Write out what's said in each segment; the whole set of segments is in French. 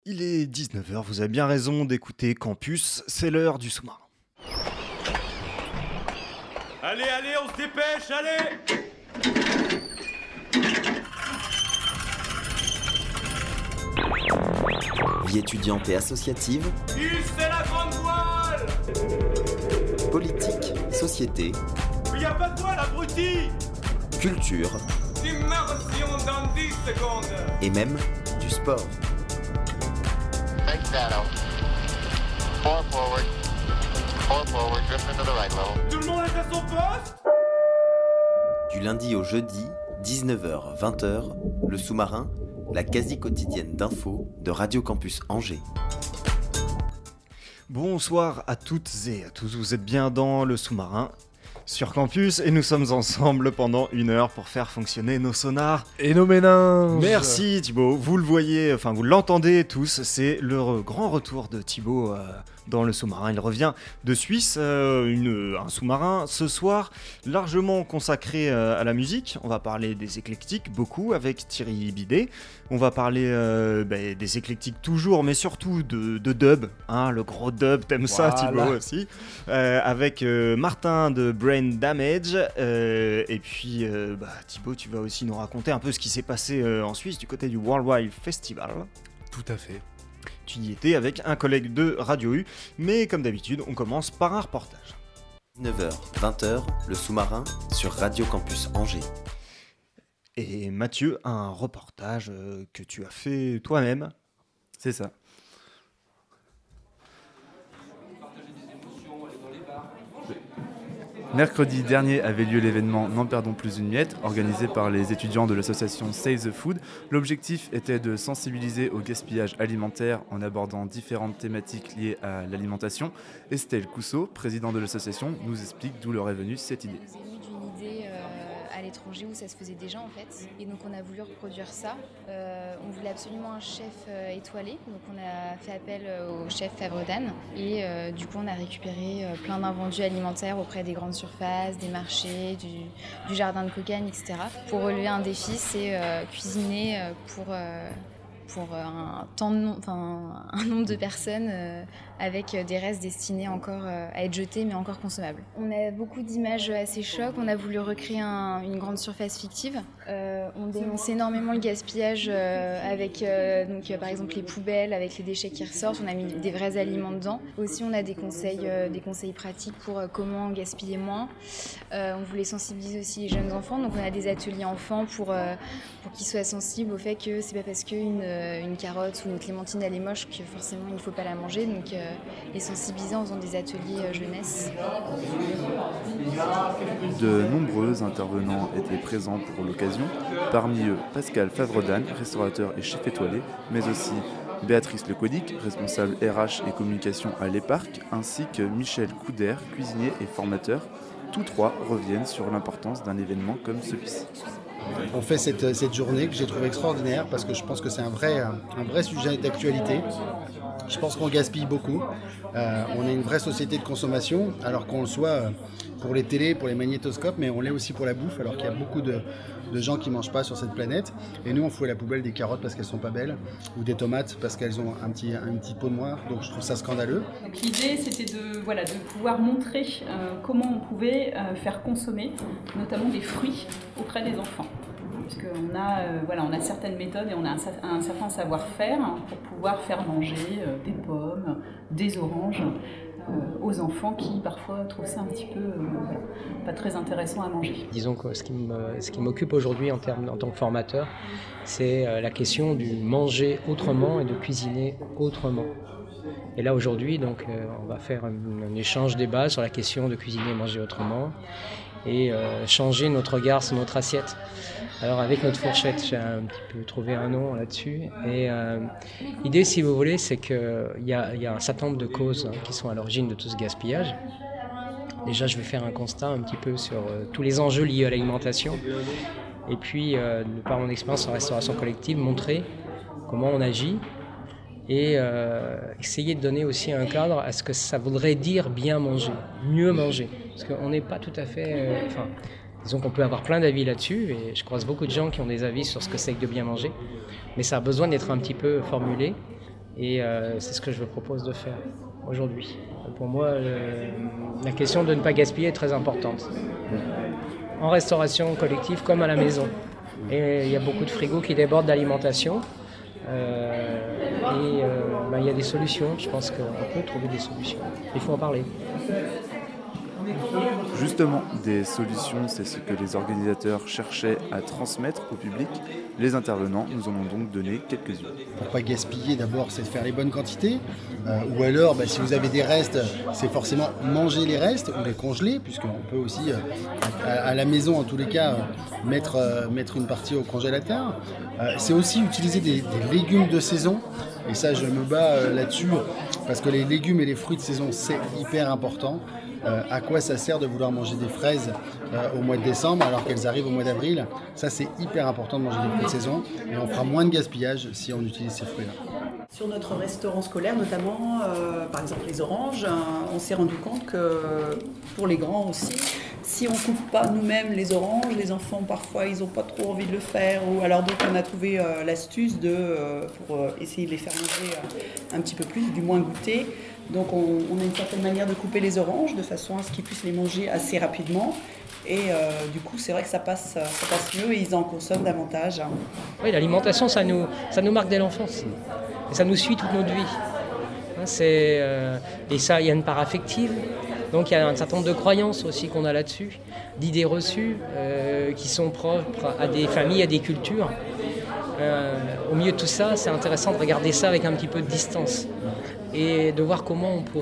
Il est 19h, vous avez bien raison d'écouter Campus, c'est l'heure du sous-marin. Allez, on se dépêche, allez! Vie étudiante et associative, C'est la grande voile! politique, société, Mais y a pas de voile, abruti! culture Immersion dans 10 secondes! et même du sport. Big shadow. Four forward, drift into the right level. Tout le monde est à son poste? Du lundi au jeudi, 19h-20h, le sous-marin, la quasi-quotidienne d'infos de Radio Campus Angers. Bonsoir à toutes et à tous, vous êtes bien dans le sous-marin sur Campus et nous sommes ensemble pendant 1 heure pour faire fonctionner nos sonars. Et nos méninges. Merci Thibaut, vous le voyez, enfin vous l'entendez tous, c'est le grand retour de Thibaut dans le sous-marin. Il revient de Suisse, un sous-marin ce soir largement consacré à la musique. On va parler des éclectiques beaucoup avec Thierry Bidet. On va parler des éclectiques toujours, mais surtout de dub, hein, le gros dub, t'aimes ça Thibaut aussi, avec Martin de Brain Damage, et puis Thibaut, tu vas aussi nous raconter un peu ce qui s'est passé en Suisse du côté du Worldwide Festival. Tout à fait. Tu y étais avec un collègue de Radio U, mais comme d'habitude, on commence par un reportage. 19h-20h, le sous-marin sur Radio Campus Angers. Et Mathieu, un reportage que tu as fait toi-même. C'est ça. Mercredi dernier avait lieu l'événement N'en perdons plus une miette, organisé par les étudiants de l'association Save the Food. L'objectif était de sensibiliser au gaspillage alimentaire en abordant différentes thématiques liées à l'alimentation. Estelle Cousseau, présidente de l'association, nous explique d'où leur est venue cette idée. D'une idée à l'étranger où ça se faisait déjà en fait, et donc on a voulu reproduire ça. On voulait absolument un chef étoilé, donc on a fait appel au chef Favredan et du coup on a récupéré plein d'invendus alimentaires auprès des grandes surfaces, des marchés, du jardin de cocagne, etc. Pour relever un défi, c'est cuisiner pour un nombre de personnes avec des restes destinés encore à être jetés mais encore consommables. On a beaucoup d'images assez chocs, on a voulu recréer une grande surface fictive. On dénonce énormément le gaspillage avec par exemple les poubelles, avec les déchets qui ressortent, on a mis des vrais aliments dedans. Aussi on a des conseils pratiques pour comment gaspiller moins. On voulait sensibiliser aussi les jeunes enfants, donc on a des ateliers enfants pour qu'ils soient sensibles au fait que c'est pas parce qu'une carotte ou une clémentine elle est moche que forcément il ne faut pas la manger, donc les sensibiliser en faisant des ateliers jeunesse. De nombreux intervenants étaient présents pour l'occasion, parmi eux Pascal Favredan, restaurateur et chef étoilé, mais aussi Béatrice Lecodic, responsable RH et communication à l'EPARC, ainsi que Michel Couder, cuisinier et formateur. Tous trois reviennent sur l'importance d'un événement comme celui-ci. On fait cette journée que j'ai trouvée extraordinaire parce que je pense que c'est un vrai sujet d'actualité. Je pense qu'on gaspille beaucoup. On est une vraie société de consommation, alors qu'on le soit pour les télés, pour les magnétoscopes, mais on l'est aussi pour la bouffe, alors qu'il y a beaucoup de gens qui ne mangent pas sur cette planète. Et nous, on fout à la poubelle des carottes parce qu'elles ne sont pas belles, ou des tomates parce qu'elles ont un petit pot noir. Donc je trouve ça scandaleux. Donc, l'idée, c'était de pouvoir montrer comment on pouvait faire consommer, notamment des fruits, auprès des enfants. Parce qu'on a certaines méthodes et on a un certain savoir-faire pour pouvoir faire manger des pommes, des oranges aux enfants qui parfois trouvent ça un petit peu pas très intéressant à manger. Disons que ce qui m'occupe aujourd'hui en tant que formateur, c'est la question du manger autrement et de cuisiner autrement. Et là aujourd'hui, donc, on va faire un échange débat sur la question de cuisiner et manger autrement et changer notre regard sur notre assiette. Alors avec notre fourchette, j'ai un petit peu trouvé un nom là-dessus. Et l'idée, si vous voulez, c'est qu'il y a un certain nombre de causes qui sont à l'origine de tout ce gaspillage. Déjà, je vais faire un constat un petit peu sur tous les enjeux liés à l'alimentation. Et puis, de par mon expérience en restauration collective, montrer comment on agit et essayer de donner aussi un cadre à ce que ça voudrait dire bien manger, mieux manger. Parce qu'on n'est pas tout à fait... disons qu'on peut avoir plein d'avis là-dessus, et je croise beaucoup de gens qui ont des avis sur ce que c'est que de bien manger, mais ça a besoin d'être un petit peu formulé Et c'est ce que je me propose de faire aujourd'hui. Pour moi, la question de ne pas gaspiller est très importante. En restauration collective comme à la maison. Et il y a beaucoup de frigos qui débordent d'alimentation. Il y a des solutions. Je pense qu'on peut trouver des solutions. Il faut en parler. Justement, des solutions, c'est ce que les organisateurs cherchaient à transmettre au public. Les intervenants nous en ont donc donné quelques-unes. Pour ne pas gaspiller, d'abord, c'est de faire les bonnes quantités. Ou alors, si vous avez des restes, c'est forcément manger les restes ou les congeler, puisqu'on peut aussi, à la maison en tous les cas, mettre une partie au congélateur. C'est aussi utiliser des légumes de saison. Et ça, je me bats là-dessus, parce que les légumes et les fruits de saison, c'est hyper important. À quoi ça sert de vouloir manger des fraises au mois de décembre alors qu'elles arrivent au mois d'avril? Ça, c'est hyper important de manger des fruits de saison et on fera moins de gaspillage si on utilise ces fruits-là. Sur notre restaurant scolaire, notamment, par exemple les oranges, on s'est rendu compte que pour les grands aussi, si on ne coupe pas nous-mêmes les oranges, les enfants parfois ils n'ont pas trop envie de le faire. Ou alors donc on a trouvé l'astuce pour essayer de les faire manger un petit peu plus, du moins goûter. Donc on a une certaine manière de couper les oranges de façon à ce qu'ils puissent les manger assez rapidement. Et du coup, c'est vrai que ça passe mieux et ils en consomment davantage. Oui, l'alimentation, ça nous marque dès l'enfance. Et ça nous suit toute notre vie. Et ça, il y a une part affective. Donc il y a un certain nombre de croyances aussi qu'on a là-dessus, d'idées reçues qui sont propres à des familles, à des cultures. Au milieu de tout ça, c'est intéressant de regarder ça avec un petit peu de distance et de voir comment on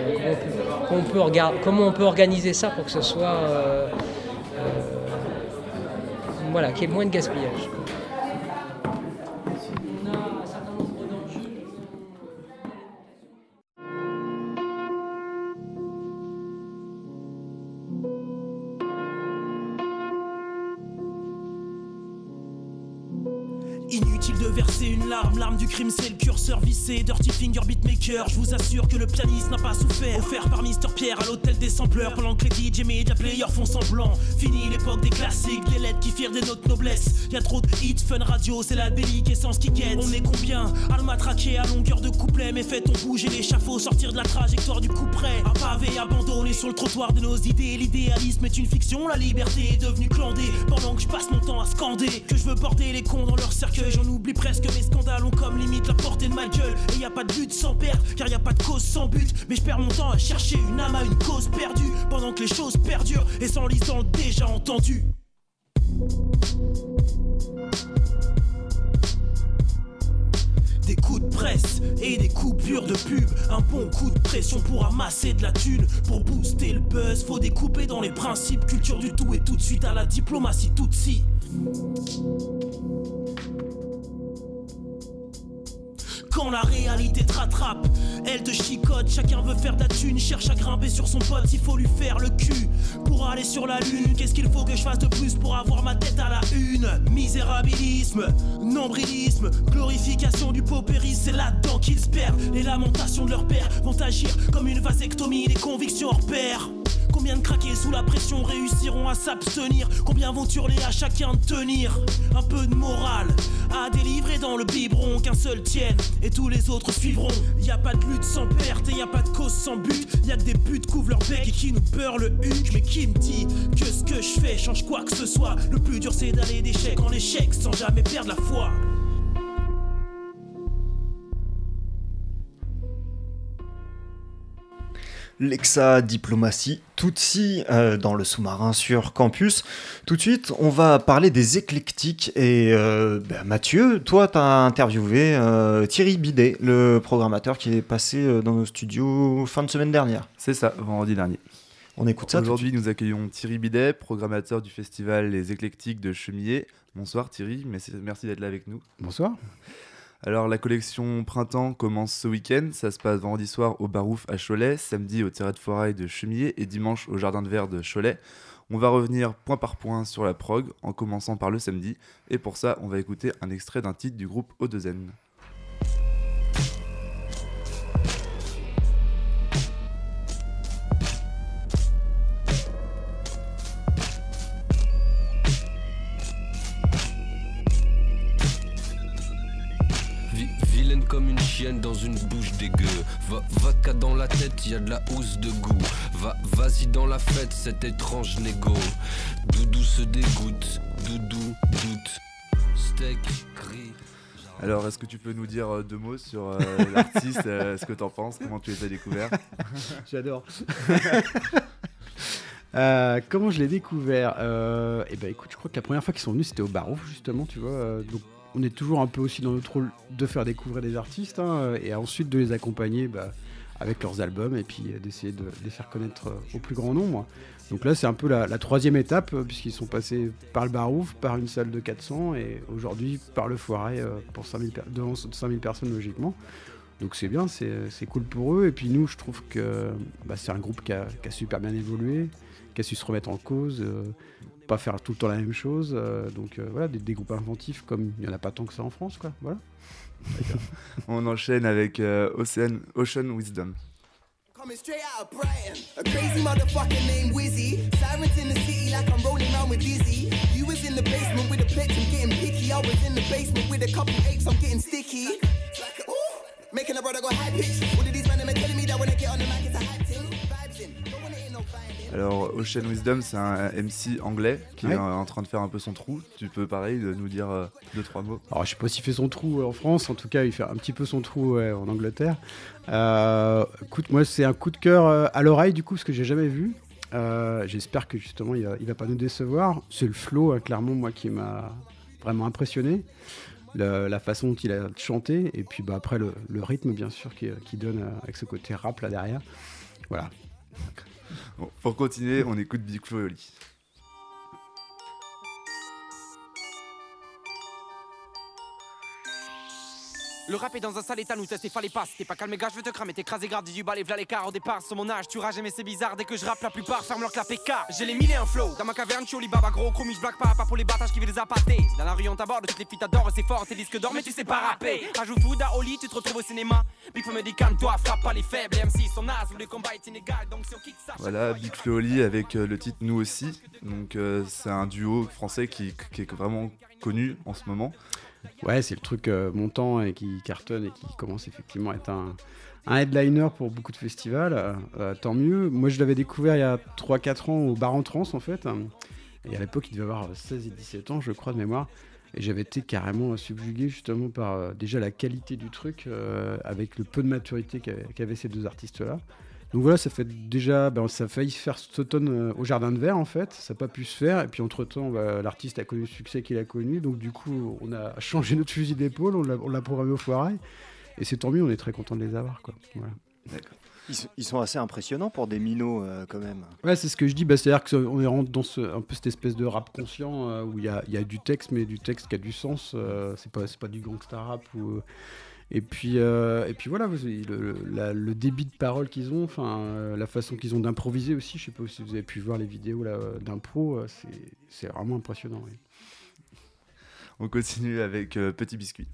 peut organiser ça pour que ce soit qu'il y ait moins de gaspillage. Inutile de verser une larme, l'arme du crime c'est le curseur vissé, Dirty Finger Beatmaker. Je vous assure que le pianiste n'a pas souffert. Offert par Mister Pierre à l'hôtel des sampleurs, pendant que les DJ Media Players font semblant. Fini l'époque des classiques, des lettres qui firent des notes noblesse. Y'a trop de hits, fun radio, c'est la déliquescence qui guette. On est combien à le matraquer à longueur de couplet, mais fait-on bouger l'échafaud, sortir de la trajectoire du coup près. Un pavé abandonné sur le trottoir de nos idées. L'idéalisme est une fiction, la liberté est devenue clandée. Pendant que je passe mon temps à scander que je veux border les cons dans leur cercueil, j'en oublie presque mes scandales ont comme limite la portée de ma gueule. Et y a pas de but sans perdre, car y a pas de cause sans but. Mais je perds mon temps à chercher une âme à une cause perdue, pendant que les choses perdurent et s'enlisent dans le déjà entendu. Des coups de presse et des coupures de pub. Un bon coup de pression pour amasser de la thune. Pour booster le buzz, faut découper dans les principes. Culture du tout et tout de suite à la diplomatie tout de suite. Quand la réalité te rattrape, elle te chicote. Chacun veut faire de la thune, cherche à grimper sur son pote. Il faut lui faire le cul pour aller sur la lune. Qu'est-ce qu'il faut que je fasse de plus pour avoir ma tête à la une? Misérabilisme, nombrilisme, glorification du paupérisme, c'est là-dedans qu'ils se perdent. Les lamentations de leur père vont agir comme une vasectomie, les convictions hors pair. Combien de craqués sous la pression réussiront à s'abstenir? Combien vont hurler à chacun de tenir? Un peu de morale à délivrer dans le biberon, qu'un seul tienne et tous les autres suivront. Y a pas de lutte sans perte et y a pas de cause sans but. Y a que des putes couvrent leur bec et qui nous beurrent le huc. Mais qui me dit que ce que je fais change quoi que ce soit? Le plus dur c'est d'aller d'échec en échec sans jamais perdre la foi. Lexa Diplomatie, Tutsi dans le sous-marin sur campus. Tout de suite, on va parler des éclectiques. Et Mathieu, toi, tu as interviewé Thierry Bidet, le programmateur qui est passé dans nos studios fin de semaine dernière. C'est ça, vendredi dernier. On écoute ça. Aujourd'hui, nous accueillons Thierry Bidet, programmateur du festival Les Éclectiques de Chemillé. Bonsoir Thierry, merci d'être là avec nous. Bonsoir. Alors la collection Printemps commence ce week-end, ça se passe vendredi soir au Barouf à Cholet, samedi au Terrain de Foirail de Chemillé et dimanche au Jardin de Verre de Cholet. On va revenir point par point sur la prog, en commençant par le samedi, et pour ça on va écouter un extrait d'un titre du groupe O2N. Comme une chienne dans une bouche dégueu. Vodka dans la tête, y a de la housse de goût. Vas-y dans la fête, cet étrange négo. Doudou se dégoûte, Doudou doute. Steak gris. Alors, est-ce que tu peux nous dire 2 mots sur l'artiste, ce que t'en penses, comment tu les as découverts? J'adore. Comment je l'ai découvert? Eh ben, écoute, je crois que la première fois qu'ils sont venus, c'était au Barouf, justement, tu vois. Donc, on est toujours un peu aussi dans notre rôle de faire découvrir des artistes, hein, et ensuite de les accompagner avec leurs albums, et puis d'essayer de les faire connaître au plus grand nombre. Donc là, c'est un peu la 3e étape, puisqu'ils sont passés par le Barouf, par une salle de 400, et aujourd'hui par le Foiret pour 5000 devant 5000 personnes logiquement. Donc c'est bien, c'est cool pour eux. Et puis nous, je trouve que c'est un groupe qui a super bien évolué, qui a su se remettre en cause, pas faire tout le temps la même chose. Donc voilà, des groupes inventifs comme il n'y en a pas tant que ça en France, quoi. Voilà. On enchaîne avec Ocean Wisdom. Coming straight out of Brighton, a crazy motherfucker named Wizzy. Sirens in the city like I'm rolling around with Dizzy. You was in the basement with a pitch, I'm getting picky. I was in the basement with a couple apes, I'm getting sticky. Like, ooh, making a brother go high pitch. All of these men are telling me that when I get on the mic it's a hype thing. Vibes in, don't wanna hear no violin. Alors, Ocean Wisdom, c'est un MC anglais qui est en train de faire un peu son trou. Tu peux, pareil, nous dire 2-3 mots. Alors, je sais pas s'il fait son trou en France, en tout cas, il fait un petit peu son trou en Angleterre. Écoute, moi, c'est un coup de cœur à l'oreille, du coup, parce que j'ai jamais vu. J'espère que, justement, il va pas nous décevoir. C'est le flow, clairement, moi, qui m'a vraiment impressionné. La façon dont il a chanté, et puis après, le rythme, bien sûr, qui donne avec ce côté rap, là, derrière. Voilà. Bon, pour continuer, on écoute Big Flo et Oli. Le rap est dans un sale état, nous tester fallait pas. T'es pas calme, gars, je veux te cramer, t'écraser, grave 18 balles et v'là l'écart. Au départ, sur mon âge, tu rages, mais c'est bizarre. Dès que je rappe, la plupart ferme leur clap écart. J'ai les mille et un flow, dans ma caverne, tu Baba gros, chromie, je blague pas pour les bâtards qui veulent les appâter. Dans la rue, on t'aborde, toutes les filles t'adorent, c'est fort, tes disques d'or, mais tu sais pas rapper. Ajoute food à Oli, tu te retrouves au cinéma. Big Flo me dit calme-toi, frappe pas les faibles. Les MC sont nazes, le combat est inégal, donc si on kick ça. Voilà, Big Flo et Oli avec le titre Nous aussi. Donc, c'est un duo français qui est vraiment connu en ce moment. Ouais, c'est le truc montant et qui cartonne et qui commence effectivement à être un headliner pour beaucoup de festivals. Tant mieux. Moi, je l'avais découvert il y a 3-4 ans au Bar en Trans, en fait. Et à l'époque, il devait avoir 16 et 17 ans, je crois, de mémoire. Et j'avais été carrément subjugué justement par déjà la qualité du truc, avec le peu de maturité qu'avaient ces deux artistes-là. Donc voilà, ça fait déjà, ça a failli se faire cet automne au Jardin de Verre en fait, ça n'a pas pu se faire, et puis entre-temps, l'artiste a connu le succès qu'il a connu, donc du coup, on a changé notre fusil d'épaule, on l'a programmé au Foiret, et c'est tant mieux, on est très content de les avoir, quoi. Voilà. D'accord. Ils sont assez impressionnants pour des minots quand même. Ouais, c'est ce que je dis, c'est-à-dire qu'on est rentré dans un peu cette espèce de rap conscient où il y a du texte, mais du texte qui a du sens, c'est pas du gangsta rap ou... Et puis voilà, le débit de parole qu'ils ont, la façon qu'ils ont d'improviser aussi, je sais pas si vous avez pu voir les vidéos là, d'impro, c'est vraiment impressionnant. Oui. On continue avec Petit Biscuit.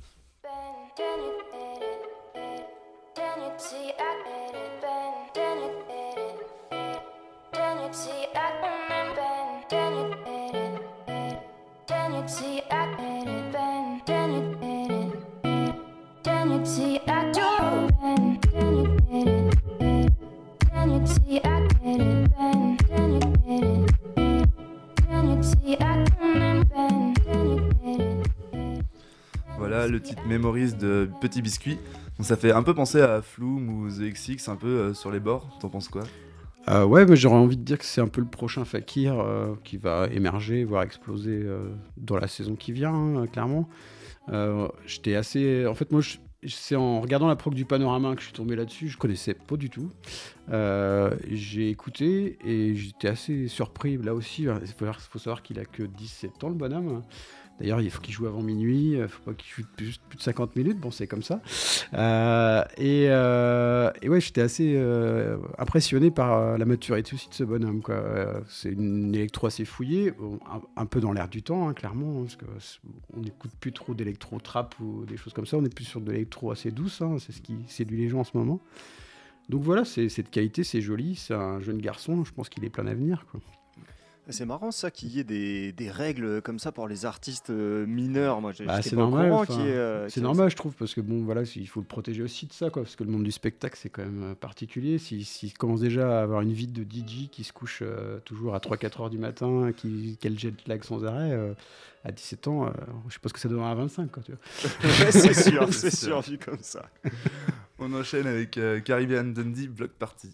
Voilà le titre Memories de Petit Biscuit. Donc ça fait un peu penser à Flume ou The XX, un peu sur les bords. T'en penses quoi ? Ouais, mais j'aurais envie de dire que c'est un peu le prochain Fakir qui va émerger, voire exploser dans la saison qui vient, clairement. J'étais assez... En fait, moi, c'est en regardant la prog du Panorama que je suis tombé là-dessus. Je connaissais pas du tout. J'ai écouté et j'étais assez surpris. Là aussi, il faut savoir qu'il a que 17 ans, le bonhomme. D'ailleurs, il faut qu'il joue avant minuit, il ne faut pas qu'il joue plus de 50 minutes, bon, c'est comme ça. Et ouais, j'étais assez impressionné par la maturité aussi de ce bonhomme, quoi. C'est une électro assez fouillée, un peu dans l'air du temps, hein, clairement, parce qu'on n'écoute plus trop d'électro-trap ou des choses comme ça, on est plus sur de l'électro assez douce, hein, c'est ce qui séduit les gens en ce moment. Donc voilà, c'est de qualité, c'est joli, c'est un jeune garçon, je pense qu'il est plein d'avenir, quoi. C'est marrant ça qu'il y ait des règles comme ça pour les artistes mineurs. Moi, j'étais C'est pas au normal. courant C'est normal, je trouve, parce que bon, voilà, il faut le protéger aussi de ça, quoi, parce que le monde du spectacle, c'est quand même particulier. S'il commence déjà à avoir une vie de DJ qui se couche toujours à 3-4 heures du matin, qui a le jet lag sans arrêt, à 17 ans, je sais pas ce que ça donnera à 25, quoi, tu vois. Ouais, c'est sûr, vu comme ça. On enchaîne avec Caribbean Dundee Block Party.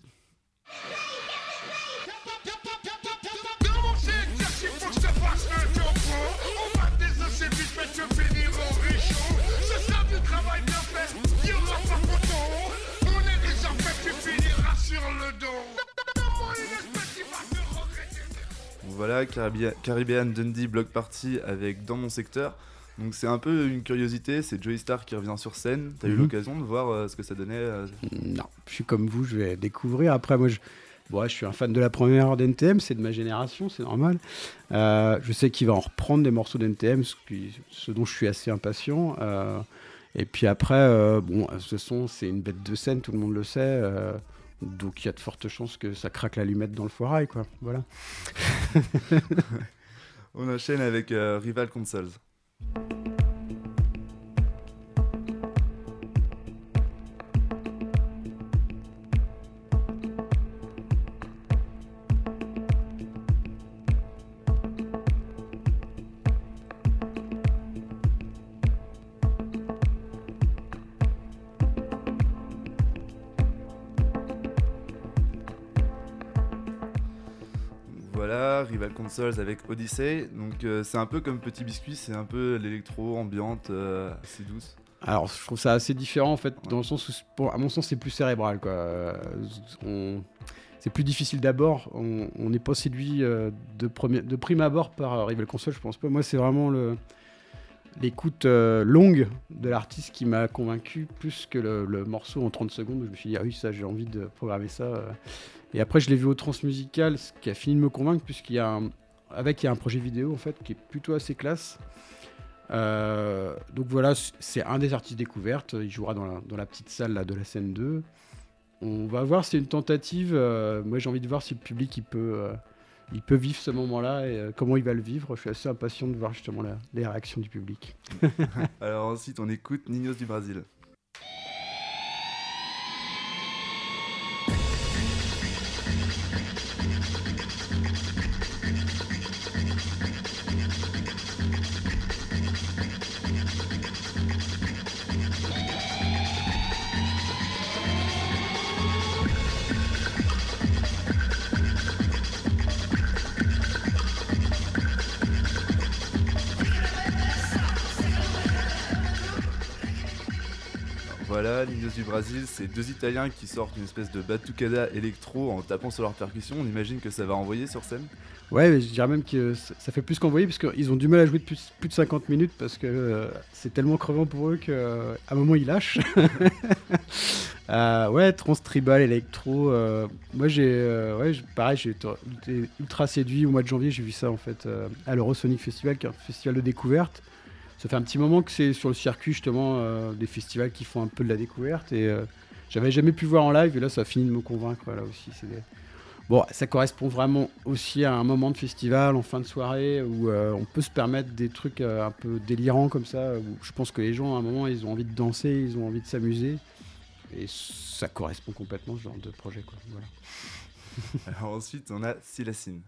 Voilà, Caribbean Dundee Block Party avec Dans mon secteur. Donc c'est un peu une curiosité, c'est Joey Star qui revient sur scène. T'as eu l'occasion de voir ce que ça donnait Non, je suis comme vous, je vais découvrir. Après, moi, je suis un fan de la première heure d'NTM, c'est de ma génération, c'est normal. Je sais qu'il va en reprendre des morceaux d'NTM, ce dont je suis assez impatient. Et puis après, ce son, c'est une bête de scène, tout le monde le sait. Donc il y a de fortes chances que ça craque l'allumette dans le foirail, quoi. Voilà. On enchaîne avec Rival Consoles. Voilà, Rival Consoles avec Odyssey. Donc c'est un peu comme Petit Biscuit, c'est un peu l'électro ambiante, assez douce. Alors je trouve ça assez différent en fait, dans le sens où, à mon sens, c'est plus cérébral, quoi. C'est plus difficile d'abord. On n'est pas séduit de prime abord par Rival Consoles, je pense pas. Moi, c'est vraiment l'écoute longue de l'artiste qui m'a convaincu plus que le morceau en 30 secondes. Je me suis dit, ah oui, ça, j'ai envie de programmer ça. Et après, je l'ai vu au Transmusical, ce qui a fini de me convaincre, puisqu'il y a un projet vidéo en fait qui est plutôt assez classe. Donc voilà, c'est un des artistes découvertes. Il jouera dans la petite salle là, de la scène 2. On va voir, c'est une tentative. Moi, j'ai envie de voir si le public il peut vivre ce moment-là et comment il va le vivre. Je suis assez impatient de voir justement les réactions du public. Alors ensuite, on écoute Ninhos du Brésil. Voilà, Ninhos du Brésil, c'est deux Italiens qui sortent une espèce de batucada électro en tapant sur leurs percussions. On imagine que ça va envoyer sur scène. Ouais, mais je dirais même que ça fait plus qu'envoyer, parce qu'ils ont du mal à jouer depuis plus de 50 minutes, parce que c'est tellement crevant pour eux qu'à un moment ils lâchent. Ouais, trans tribal, électro. Moi, pareil, j'ai été ultra séduit au mois de janvier. J'ai vu ça en fait à l'Eurosonic Festival, qui est un festival de découverte. Ça fait un petit moment que c'est sur le circuit justement des festivals qui font un peu de la découverte, et j'avais jamais pu voir en live, et là ça a fini de me convaincre là aussi. Bon, ça correspond vraiment aussi à un moment de festival en fin de soirée où on peut se permettre des trucs un peu délirants comme ça, où je pense que les gens à un moment ils ont envie de danser, ils ont envie de s'amuser, et ça correspond complètement à ce genre de projet, quoi. Voilà. Alors ensuite on a Silacine.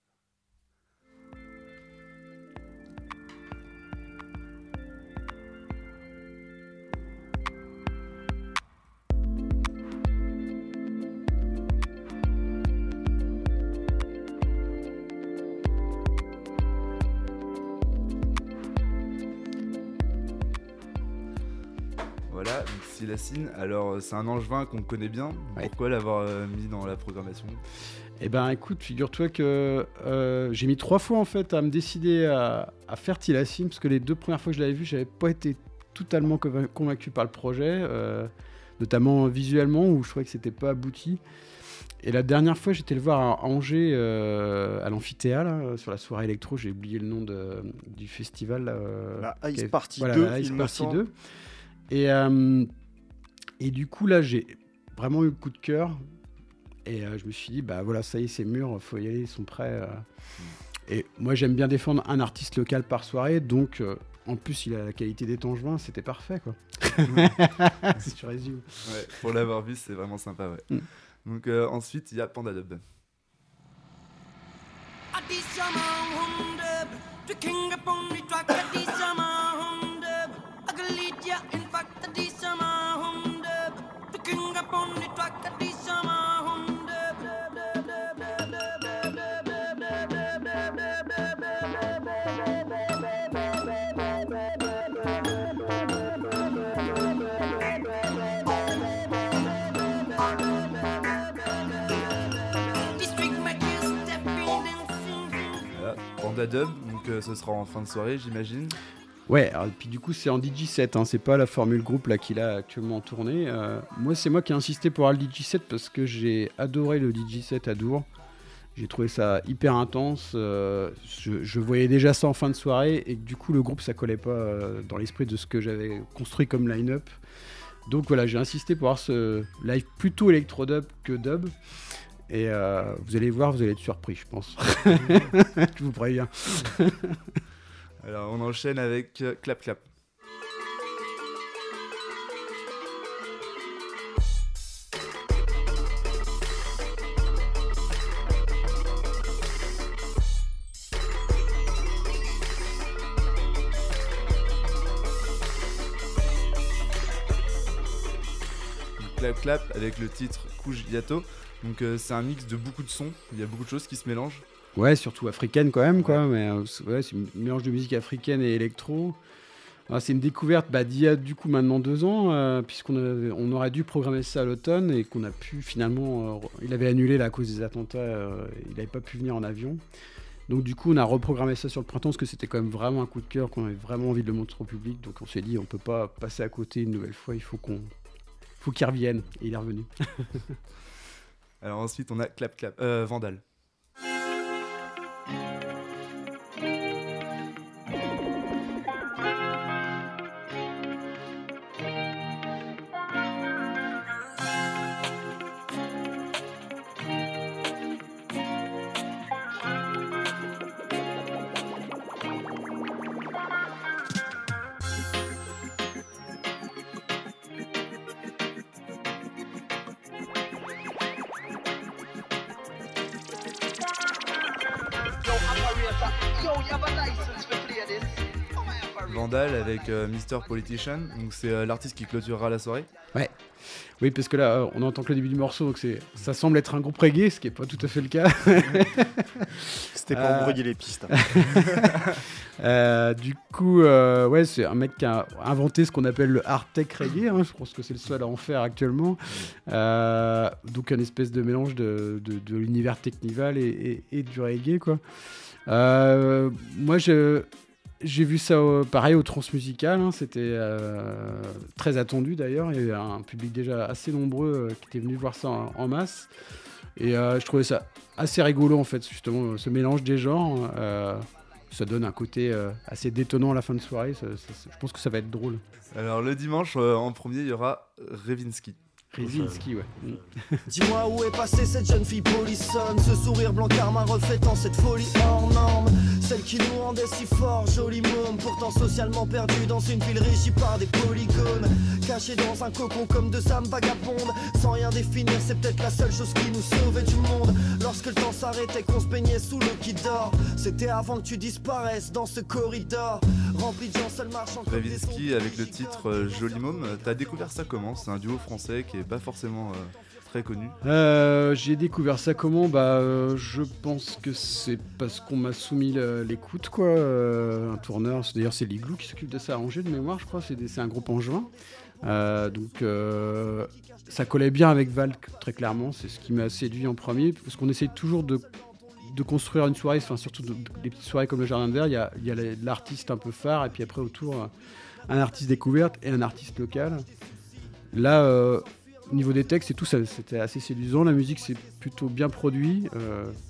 Voilà, donc Silacine. Alors c'est un angevin qu'on connaît bien. Ouais. Pourquoi l'avoir mis dans la programmation ? Eh ben écoute, figure-toi que j'ai mis 3 fois en fait à me décider à faire Silacine, parce que les 2 premières fois que je l'avais vu, j'avais pas été totalement convaincu par le projet, notamment visuellement, où je trouvais que c'était pas abouti. Et la dernière fois, j'étais le voir à Angers, à l'amphithéâtre, sur la soirée électro. J'ai oublié le nom du festival. La Ice Party 2, la Ice Party 2. Et du coup, là, j'ai vraiment eu le coup de cœur. Et je me suis dit, bah voilà, ça y est, c'est mûr, faut y aller, ils sont prêts. Et moi, j'aime bien défendre un artiste local par soirée, donc en plus, il a la qualité des Tangevins, c'était parfait, quoi. Si tu résumes. Ouais, pour l'avoir vu, c'est vraiment sympa, ouais. Donc ensuite, il y a Panda Dub. Panda Dub, donc ce sera en fin de soirée, j'imagine. Ouais, alors, puis du coup c'est en DJ7, hein, c'est pas la formule groupe là qu'il a actuellement en tournée. C'est moi qui ai insisté pour avoir le DJ7 parce que j'ai adoré le DJ7 à Dour. J'ai trouvé ça hyper intense. Je voyais déjà ça en fin de soirée et du coup le groupe ça collait pas dans l'esprit de ce que j'avais construit comme line-up. Donc voilà, j'ai insisté pour avoir ce live plutôt électro-dub que dub. Et vous allez voir, vous allez être surpris, je pense. Je vous préviens. Alors on enchaîne avec Clap Clap. Clap Clap avec le titre Couche Yato. Donc c'est un mix de beaucoup de sons, il y a beaucoup de choses qui se mélangent. Ouais, surtout africaine quand même, quoi. Mais c'est un mélange de musique africaine et électro. Alors, c'est une découverte d'il y a du coup maintenant 2 ans, puisqu'on aurait dû programmer ça à l'automne et qu'on a pu finalement... il avait annulé là, à cause des attentats, il n'avait pas pu venir en avion. Donc du coup, on a reprogrammé ça sur le printemps parce que c'était quand même vraiment un coup de cœur, qu'on avait vraiment envie de le montrer au public. Donc on s'est dit, on ne peut pas passer à côté une nouvelle fois, il faut qu'il revienne. Et il est revenu. Alors ensuite, on a Clap Clap, Vandal. Vandal avec Mr. Politician, donc c'est l'artiste qui clôturera la soirée. Ouais. Oui, parce que là, on entend que le début du morceau, donc ça semble être un groupe reggae, ce qui n'est pas tout à fait le cas. C'était pour brouiller les pistes. Du coup, c'est un mec qui a inventé ce qu'on appelle le hard tech reggae. Hein, je pense que c'est le seul à en faire actuellement. Donc, une espèce de mélange de l'univers technival et du reggae, quoi. Moi, j'ai vu ça pareil au Transmusical, hein, c'était très attendu d'ailleurs, il y avait un public déjà assez nombreux qui était venu voir ça en masse, et je trouvais ça assez rigolo en fait, justement, ce mélange des genres, ça donne un côté assez détonnant à la fin de soirée, je pense que ça va être drôle. Alors le dimanche, en premier, il y aura Revinsky. Revinsky, ouais. Dis-moi où est passée cette jeune fille polissonne, ce sourire blanc karma reflétant cette folie hors norme, celle qui nous rendait si fort, joli môme, pourtant socialement perdu dans une ville régie par des polygones, caché dans un cocon comme deux âmes vagabondes, sans rien définir, c'est peut-être la seule chose qui nous sauvait du monde, lorsque le temps s'arrêtait, qu'on se baignait sous l'eau qui dort, c'était avant que tu disparaisses dans ce corridor, rempli de gens seuls marchant comme des Revinsky avec le titre Joli môme, t'as découvert ça comment? C'est un duo français qui est pas forcément très connu. J'ai découvert ça comment? Je pense que c'est parce qu'on m'a soumis l'écoute, quoi. Un tourneur, d'ailleurs c'est Liglou qui s'occupe de ça à Angers de mémoire, je crois. C'est un groupe angevin. Donc ça collait bien avec Val, très clairement. C'est ce qui m'a séduit en premier, parce qu'on essaye toujours de construire une soirée, enfin surtout des petites soirées comme le Jardin de Verre. Il y a l'artiste un peu phare, et puis après autour un artiste découverte et un artiste local. Là, au niveau des textes et tout, c'était assez séduisant. La musique, c'est plutôt bien produit.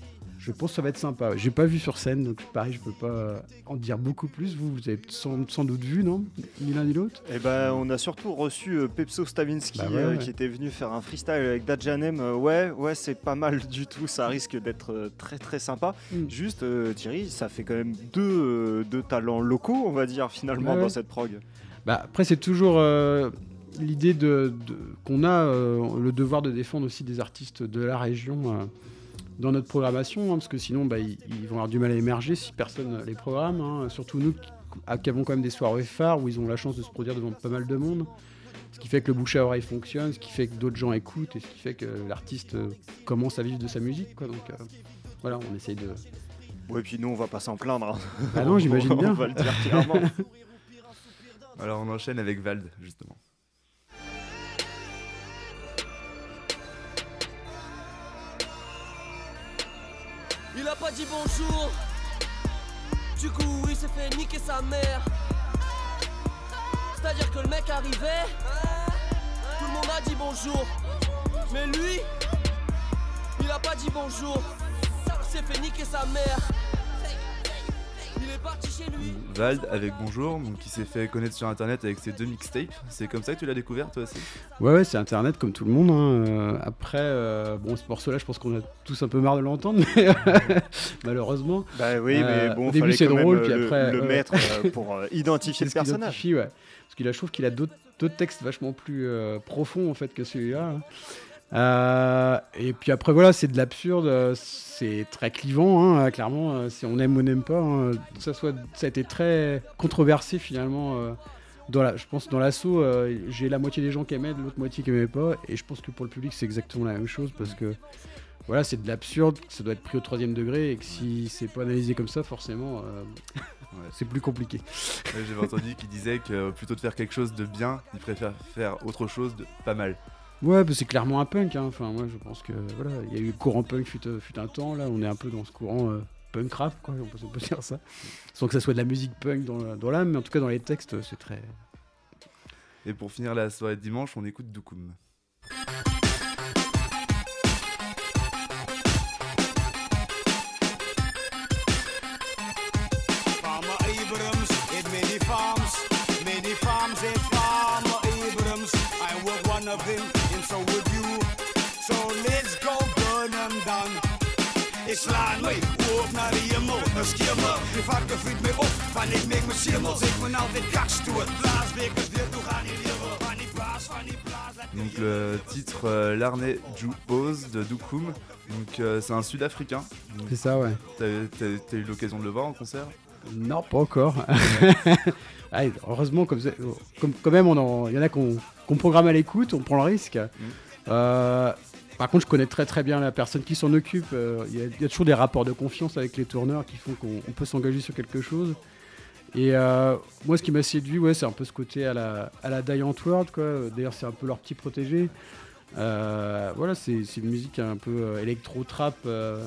je pense que ça va être sympa. J'ai pas vu sur scène, donc pareil, je peux pas en dire beaucoup plus. Vous avez sans doute vu, non? Ni l'un ni l'autre. Eh ben, on a surtout reçu Pepso Stavinsky qui était venu faire un freestyle avec Dajanem. Ouais, c'est pas mal du tout. Ça risque d'être très très sympa. Juste, Thierry, ça fait quand même deux talents locaux, on va dire, finalement, dans cette prog. Bah, après, c'est toujours l'idée qu'on a le devoir de défendre aussi des artistes de la région dans notre programmation, parce que sinon ils vont avoir du mal à émerger si personne les programme, surtout nous qui avons quand même des soirées phares où ils ont la chance de se produire devant pas mal de monde, ce qui fait que le bouche à oreille fonctionne, ce qui fait que d'autres gens écoutent et ce qui fait que l'artiste commence à vivre de sa musique, quoi. Donc voilà, on essaye de... Ouais, puis nous on va pas s'en plaindre. Ah non, j'imagine bien. On va le dire clairement. Alors on enchaîne avec Vald, justement. Il a pas dit bonjour. Du coup il s'est fait niquer sa mère. C'est-à-dire que le mec arrivait, tout le monde a dit bonjour. Mais lui, il a pas dit bonjour. Il s'est fait niquer sa mère. Il est parti chez lui. Vald avec Bonjour, donc qui s'est fait connaître sur internet avec ses 2 mixtapes. C'est comme ça que tu l'as découvert toi aussi? Ouais, c'est internet comme tout le monde. Après, ce morceau-là, je pense qu'on a tous un peu marre de l'entendre, mais malheureusement. Bah oui, mais bon, au début c'est drôle, puis après le mettre pour identifier le personnage. Parce qu'il je trouve qu'il a d'autres textes vachement plus profonds en fait que celui-là. Et puis après voilà, c'est de l'absurde, c'est très clivant, clairement, si on aime ou on n'aime pas, ça a été très controversé finalement, je pense dans l'assaut, j'ai la moitié des gens qui aimaient, l'autre moitié qui n'aimaient pas, et je pense que pour le public c'est exactement la même chose, parce que voilà, c'est de l'absurde, ça doit être pris au 3e degré, et que si c'est pas analysé comme ça, forcément c'est plus compliqué. J'avais entendu qu'il disait que plutôt de faire quelque chose de bien, il préfère faire autre chose de pas mal. Ouais, bah c'est clairement un punk, Enfin, moi je pense que voilà, il y a eu le courant punk fut un temps, là on est un peu dans ce courant punk rap, quoi, on peut dire ça. Sans que ça soit de la musique punk dans l'âme, mais en tout cas dans les textes, c'est très... Et pour finir la soirée de dimanche, on écoute Doukoum. Ik sla nooit op naar de hemel, een schimmer. Je vakken vriend mee op, van ik maak me schimmels. Ik ben altijd kakstoot, blaasbekkers weer toe gaan in leren. Van die blaas, van die blaas. Donc le titre Larney Ju Pose de Doukoum, donc c'est un Sud-Africain. Donc, c'est ça, ouais. T'as eu l'occasion de le voir en concert? Non, pas encore. Heureusement, comme quand même, il y en a qu'on programme à l'écoute, on prend le risque. Par contre, je connais très très bien la personne qui s'en occupe. Il y a toujours des rapports de confiance avec les tourneurs qui font qu'on peut s'engager sur quelque chose. Et moi, ce qui m'a séduit, c'est un peu ce côté à la Die Antwoord, quoi. D'ailleurs, c'est un peu leur petit protégé. Voilà, c'est une musique un peu électro-trap.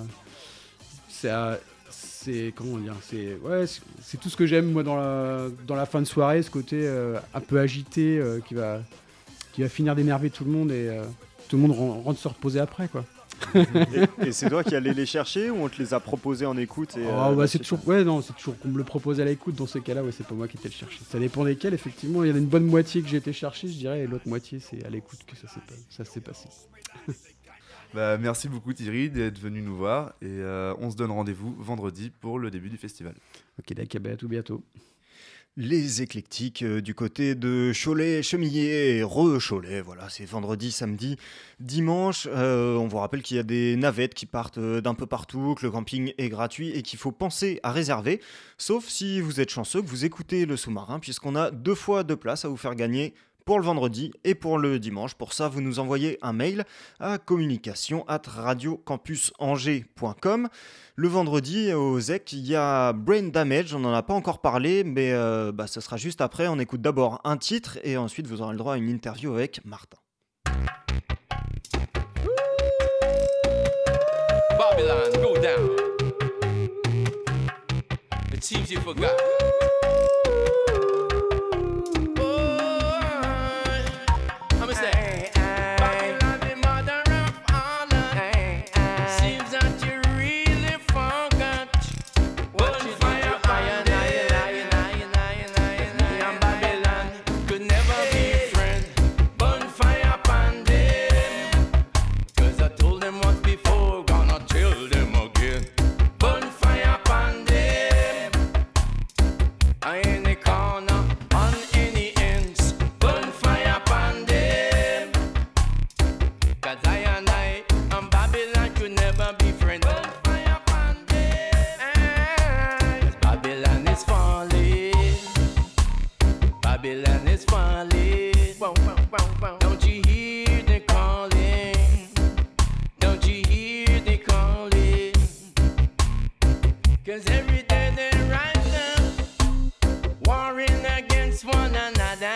C'est comment dire, c'est tout ce que j'aime moi dans la fin de soirée, ce côté un peu agité qui va finir d'énerver tout le monde et tout le monde rentre se reposer après, quoi. et c'est toi qui allais les chercher ou on te les a proposés en écoute c'est toujours qu'on me le propose à l'écoute. Dans ces cas-là, c'est pas moi qui étais le chercher. Ça dépend desquels, effectivement. Il y en a une bonne moitié que j'ai été chercher, je dirais, et l'autre moitié c'est à l'écoute que ça s'est passé. Merci beaucoup Thierry d'être venu nous voir et on se donne rendez-vous vendredi pour le début du festival. Ok, d'accord, à tout bientôt. Les éclectiques du côté de Cholet, Chemillé et Re-Cholet, voilà, c'est vendredi, samedi, dimanche. On vous rappelle qu'il y a des navettes qui partent d'un peu partout, que le camping est gratuit et qu'il faut penser à réserver, sauf si vous êtes chanceux que vous écoutez le sous-marin, puisqu'on a 2 fois 2 places à vous faire gagner pour le vendredi et pour le dimanche. Pour ça, vous nous envoyez un mail à communication@radiocampusangers.com. Le vendredi, au ZEC, il y a Brain Damage. On n'en a pas encore parlé, mais ça sera juste après. On écoute d'abord un titre et ensuite, vous aurez le droit à une interview avec Martin. Babylon, go down. It seems you forgot. 'Cause I and Babylon could never be friends. Fire upon them. 'Cause Babylon is falling. Babylon is falling. Don't you hear the calling? Don't you hear the calling? 'Cause every day they rise up, warring against one another.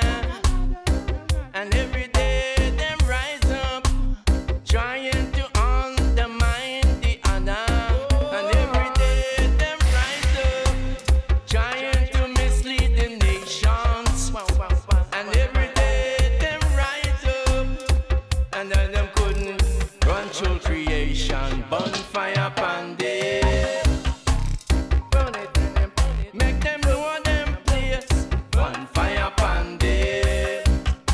And every day them rise up, trying to undermine the other. And every day them rise up, trying to mislead the nations. And every day them rise up, and then them couldn't control creation. Bonfire upon them. Burn it, make them know them place. Bonfire upon them.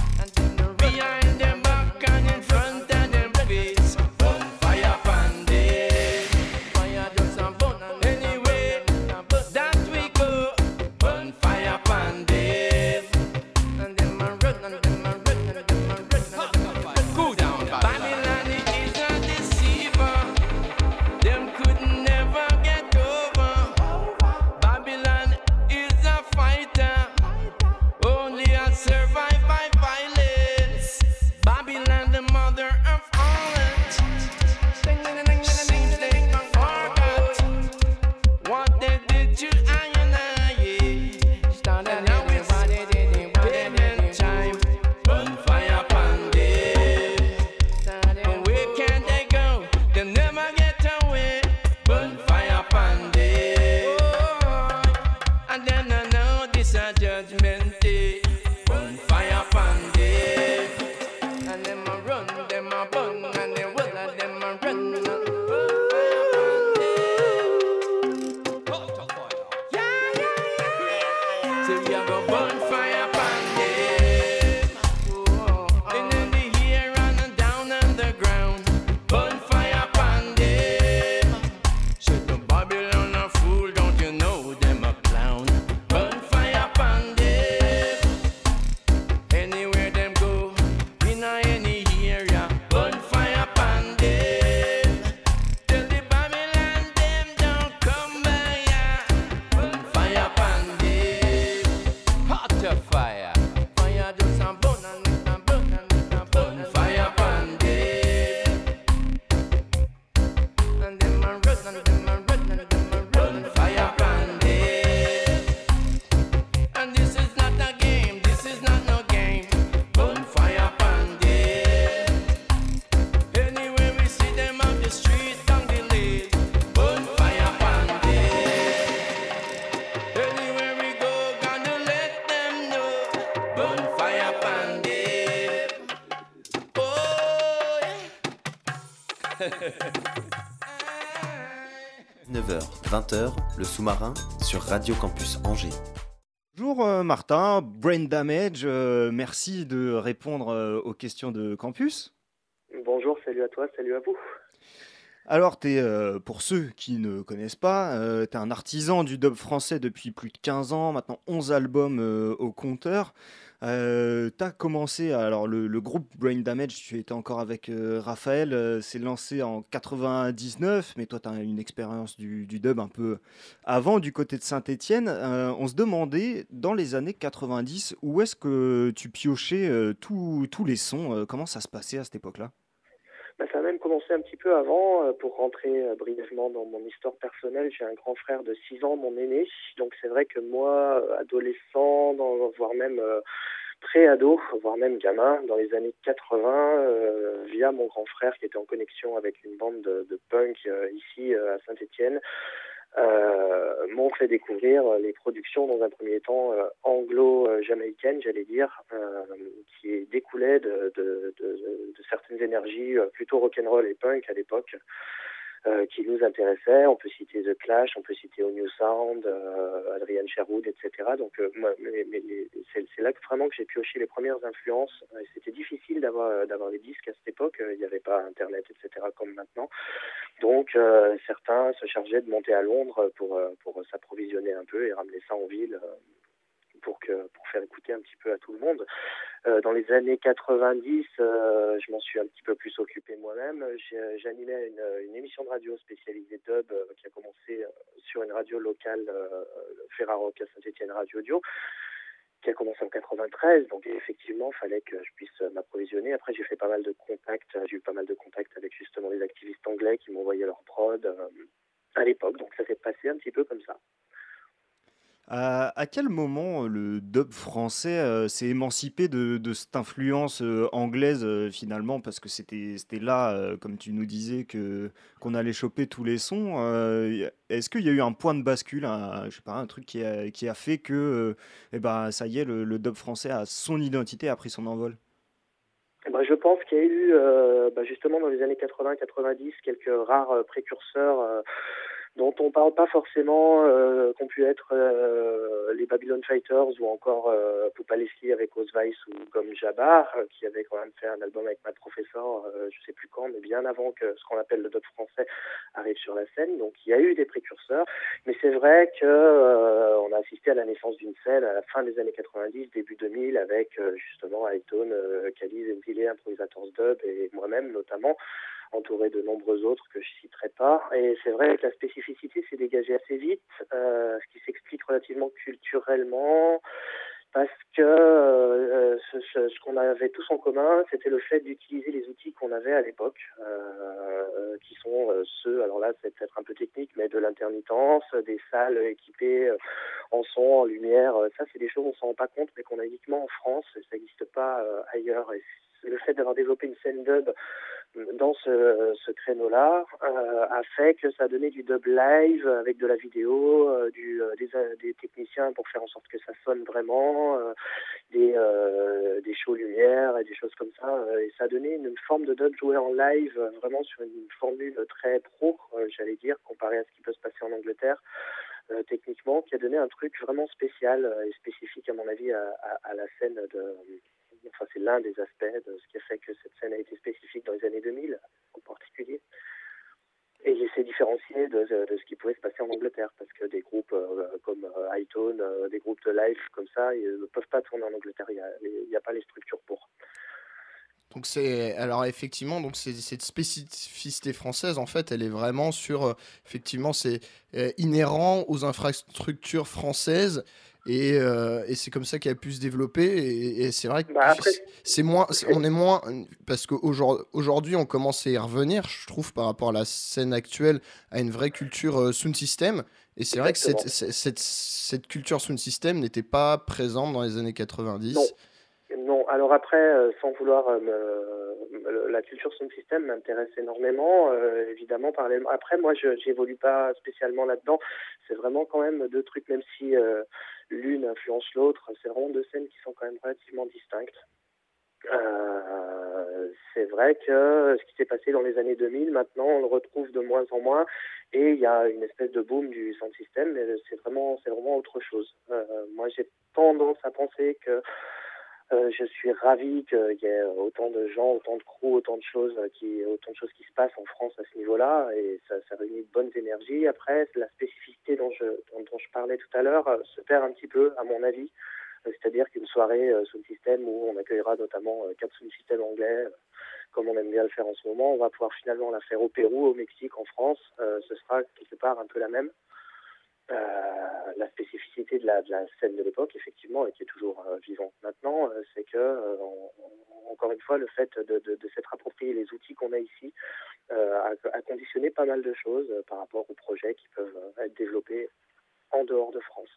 Behind them back and in front of them face. Bonfire upon them. Fire just a burn anyway that we go. Bonfire upon them. And them a run, and them a run, and them a run, and them a run. Cool down, Babylon is a deceiver. Them could never get over. Babylon is a fighter. Only a survive by violence. Babylon, the mother of harlot. Seems they forgot what they did to I and I. Started now it's payment time. Bonfire upon them. Where can they go? They never get away. Bonfire upon them. And then I know this a judgment day. Bonfire upon them. And them a run, them a bun, and they will let them a run. So we have a bonfire upon them. And in the air and down underground. Bonfire upon them. Said the Babylon a fool, don't you know them a clown? Bonfire upon them. Anywhere them go, in any area. Bonfire upon them. Tell the Babylon them don't come by ya. Bonfire upon them. Hotter fire. Fire just a burn and it a burn and it a burn. Bonfire upon them. And them a run and them a run and them a run. Bonfire upon them. And this is not a game, this is not no game. Bonfire upon them. Anywhere we see them on the street, down the lane. Bonfire upon them. Anywhere we go, gonna let them know. Bonfire upon them. Oh yeah. 19h, 20h, le sous-marin sur Radio Campus Angers. Bonjour Martin, Brain Damage, merci de répondre aux questions de campus. Bonjour, salut à toi, salut à vous. Alors, pour ceux qui ne connaissent pas, tu es un artisan du dub français depuis plus de 15 ans, maintenant 11 albums au compteur. Tu as commencé, alors le groupe Brain Damage, tu étais encore avec Raphaël, s'est lancé en 99, mais toi tu as une expérience du dub un peu avant du côté de Saint-Étienne. On se demandait, dans les années 90, où est-ce que tu piochais tous les sons, comment ça se passait à cette époque-là? Ça a même commencé un petit peu avant. Pour rentrer brièvement dans mon histoire personnelle, j'ai un grand frère de 6 ans, mon aîné. Donc c'est vrai que moi, adolescent, voire même pré-ado, voire même gamin, dans les années 80, via mon grand frère qui était en connexion avec une bande de punk ici à Saint-Étienne, m'ont fait découvrir les productions dans un premier temps anglo-jamaïcaines, j'allais dire, qui découlaient de certaines énergies plutôt rock'n'roll et punk à l'époque, qui nous intéressaient. On peut citer The Clash, on peut citer O New Sound, Adrian Sherwood, etc. Donc c'est là que vraiment que j'ai pioché les premières influences. Et c'était difficile d'avoir les disques à cette époque. Il n'y avait pas Internet, etc. comme maintenant. Donc certains se chargeaient de monter à Londres pour s'approvisionner un peu et ramener ça en ville pour faire écouter un petit peu à tout le monde. Dans les années 90, je m'en suis un petit peu plus occupé moi-même. J'animais une émission de radio spécialisée dub qui a commencé sur une radio locale, Ferrarock à Saint-Étienne Radio Audio, qui a commencé en 93. Donc effectivement, il fallait que je puisse m'approvisionner. Après, j'ai eu pas mal de contacts avec justement les activistes anglais qui m'envoyaient leur prod à l'époque. Donc ça s'est passé un petit peu comme ça. À quel moment le dub français s'est émancipé de cette influence anglaise finalement, parce que c'était là, comme tu nous disais, qu'on allait choper tous les sons. Est-ce qu'il y a eu un point de bascule, je sais pas, un truc qui a fait que ça y est, le dub français a son identité, a pris son envol? Je pense qu'il y a eu justement dans les années 80-90 quelques rares précurseurs dont on parle pas forcément, qu'ont pu être les Babylon Fighters ou encore Poupa Leslie avec Ozvice ou comme Jabbar, qui avait quand même fait un album avec Matt Professor, je sais plus quand, mais bien avant que ce qu'on appelle le dub français arrive sur la scène. Donc il y a eu des précurseurs, mais c'est vrai que on a assisté à la naissance d'une scène à la fin des années 90, début 2000, avec justement Ayton, Kali, Zenzile, Improvisators Dub et moi-même notamment, entouré de nombreux autres que je citerai pas. Et c'est vrai que la spécificité s'est dégagée assez vite, ce qui s'explique relativement culturellement, parce que ce qu'on avait tous en commun, c'était le fait d'utiliser les outils qu'on avait à l'époque, qui sont ceux, alors là c'est peut-être un peu technique, mais de l'intermittence, des salles équipées en son, en lumière. Ça c'est des choses on s'en rend pas compte, mais qu'on a uniquement en France, ça n'existe pas ailleurs. Et le fait d'avoir développé une scène dub dans ce créneau-là a fait que ça a donné du dub live avec de la vidéo, des techniciens pour faire en sorte que ça sonne vraiment, des shows lumière et des choses comme ça. Et ça a donné une forme de dub joué en live, vraiment sur une formule très pro, j'allais dire, comparé à ce qui peut se passer en Angleterre. Techniquement, qui a donné un truc vraiment spécial et spécifique à mon avis à la scène de... Enfin, c'est l'un des aspects de ce qui a fait que cette scène a été spécifique dans les années 2000 en particulier. Et il s'est différencié de ce qui pouvait se passer en Angleterre, parce que des groupes comme Ayton, des groupes de live comme ça, ils ne peuvent pas tourner en Angleterre, il n'y a pas les structures pour. Donc alors effectivement, donc cette spécificité française, en fait, elle est vraiment sur, effectivement, c'est inhérent aux infrastructures françaises. Et c'est comme ça qu'elle a pu se développer, et c'est vrai que on est moins, parce qu'aujourd'hui on commence à y revenir, je trouve, par rapport à la scène actuelle, à une vraie culture sound system, et c'est vrai que cette culture sound system n'était pas présente dans les années 90. Non, alors après, sans vouloir, la culture sound system m'intéresse énormément, évidemment, parallèlement. Après, moi, j'évolue pas spécialement là-dedans. C'est vraiment quand même deux trucs, même si l'une influence l'autre, c'est vraiment deux scènes qui sont quand même relativement distinctes. C'est vrai que ce qui s'est passé dans les années 2000, maintenant, on le retrouve de moins en moins, et il y a une espèce de boom du sound system, mais c'est vraiment autre chose. Moi, j'ai tendance à penser que je suis ravi qu'il y ait autant de gens, autant de crews, autant de choses qui se passent en France à ce niveau-là, et ça réunit de bonnes énergies. Après, la spécificité dont je parlais tout à l'heure se perd un petit peu, à mon avis. C'est-à-dire qu'une soirée sound system où on accueillera notamment 4 sound systems anglais, comme on aime bien le faire en ce moment, on va pouvoir finalement la faire au Pérou, au Mexique, en France. Ce sera quelque part un peu la même. La spécificité de la scène de l'époque, effectivement, et qui est toujours vivante maintenant, c'est que, encore une fois, le fait de s'être approprié les outils qu'on a ici a conditionné pas mal de choses par rapport aux projets qui peuvent être développés en dehors de France.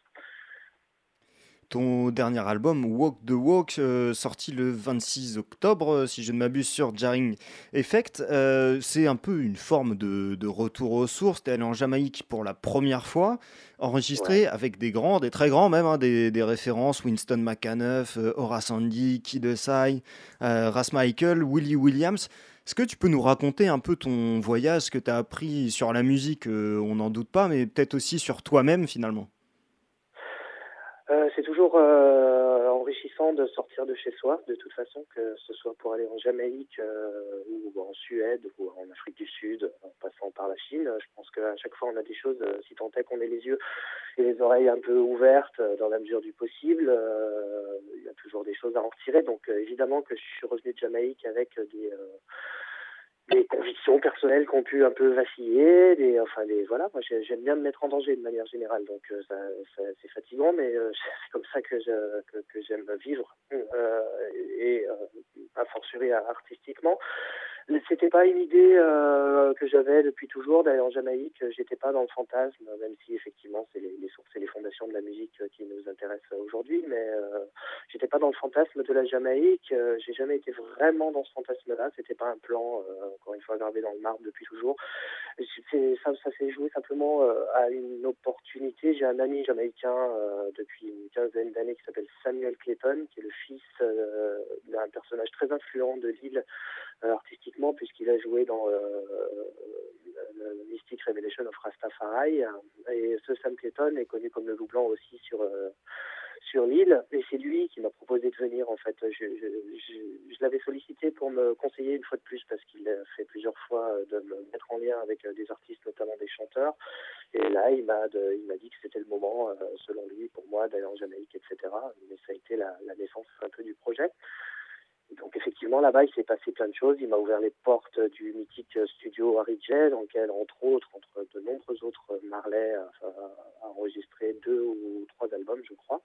Ton dernier album, Walk the Walk, sorti le 26 octobre, si je ne m'abuse, sur Jarring Effect, c'est un peu une forme de retour aux sources. Tu es allé en Jamaïque pour la première fois, enregistré avec des grands, des très grands même, des références, Winston McAnuff, Horace Andy, Kid Desai, Ras Michael, Willie Williams. Est-ce que tu peux nous raconter un peu ton voyage, ce que tu as appris sur la musique, on n'en doute pas, mais peut-être aussi sur toi-même finalement? C'est toujours enrichissant de sortir de chez soi, de toute façon, que ce soit pour aller en Jamaïque ou en Suède ou en Afrique du Sud, en passant par la Chine. Je pense qu'à chaque fois, on a des choses, si tant est qu'on ait les yeux et les oreilles un peu ouvertes dans la mesure du possible, il y a toujours des choses à en retirer. Donc évidemment que je suis revenu de Jamaïque avec des convictions personnelles qui ont pu un peu vaciller, voilà, moi j'aime bien me mettre en danger de manière générale, donc c'est fatigant, mais c'est comme ça que j'aime vivre, a fortiori artistiquement. C'était pas une idée que j'avais depuis toujours d'aller en Jamaïque. J'étais pas dans le fantasme, même si effectivement c'est les sources et les fondations de la musique qui nous intéressent aujourd'hui, mais j'étais pas dans le fantasme de la Jamaïque. J'ai jamais été vraiment dans ce fantasme-là. C'était pas un plan, encore une fois, gravé dans le marbre depuis toujours. Ça s'est joué simplement à une opportunité. J'ai un ami jamaïcain depuis une quinzaine d'années qui s'appelle Samuel Clayton, qui est le fils d'un personnage très influent de l'île artistiquement, puisqu'il a joué dans le Mystic Revelation of Rastafari. Et ce Sam Clayton est connu comme le loup blanc aussi sur l'île, et c'est lui qui m'a proposé de venir. En fait, je l'avais sollicité pour me conseiller une fois de plus, parce qu'il a fait plusieurs fois de me mettre en lien avec des artistes, notamment des chanteurs, et là il m'a dit que c'était le moment, selon lui, pour moi d'aller en Jamaïque, etc. Mais ça a été la naissance un peu du projet. Donc effectivement, là-bas, il s'est passé plein de choses. Il m'a ouvert les portes du mythique studio Harry J, dans lequel, entre de nombreux autres, Marley a enregistré 2 ou 3 albums, je crois.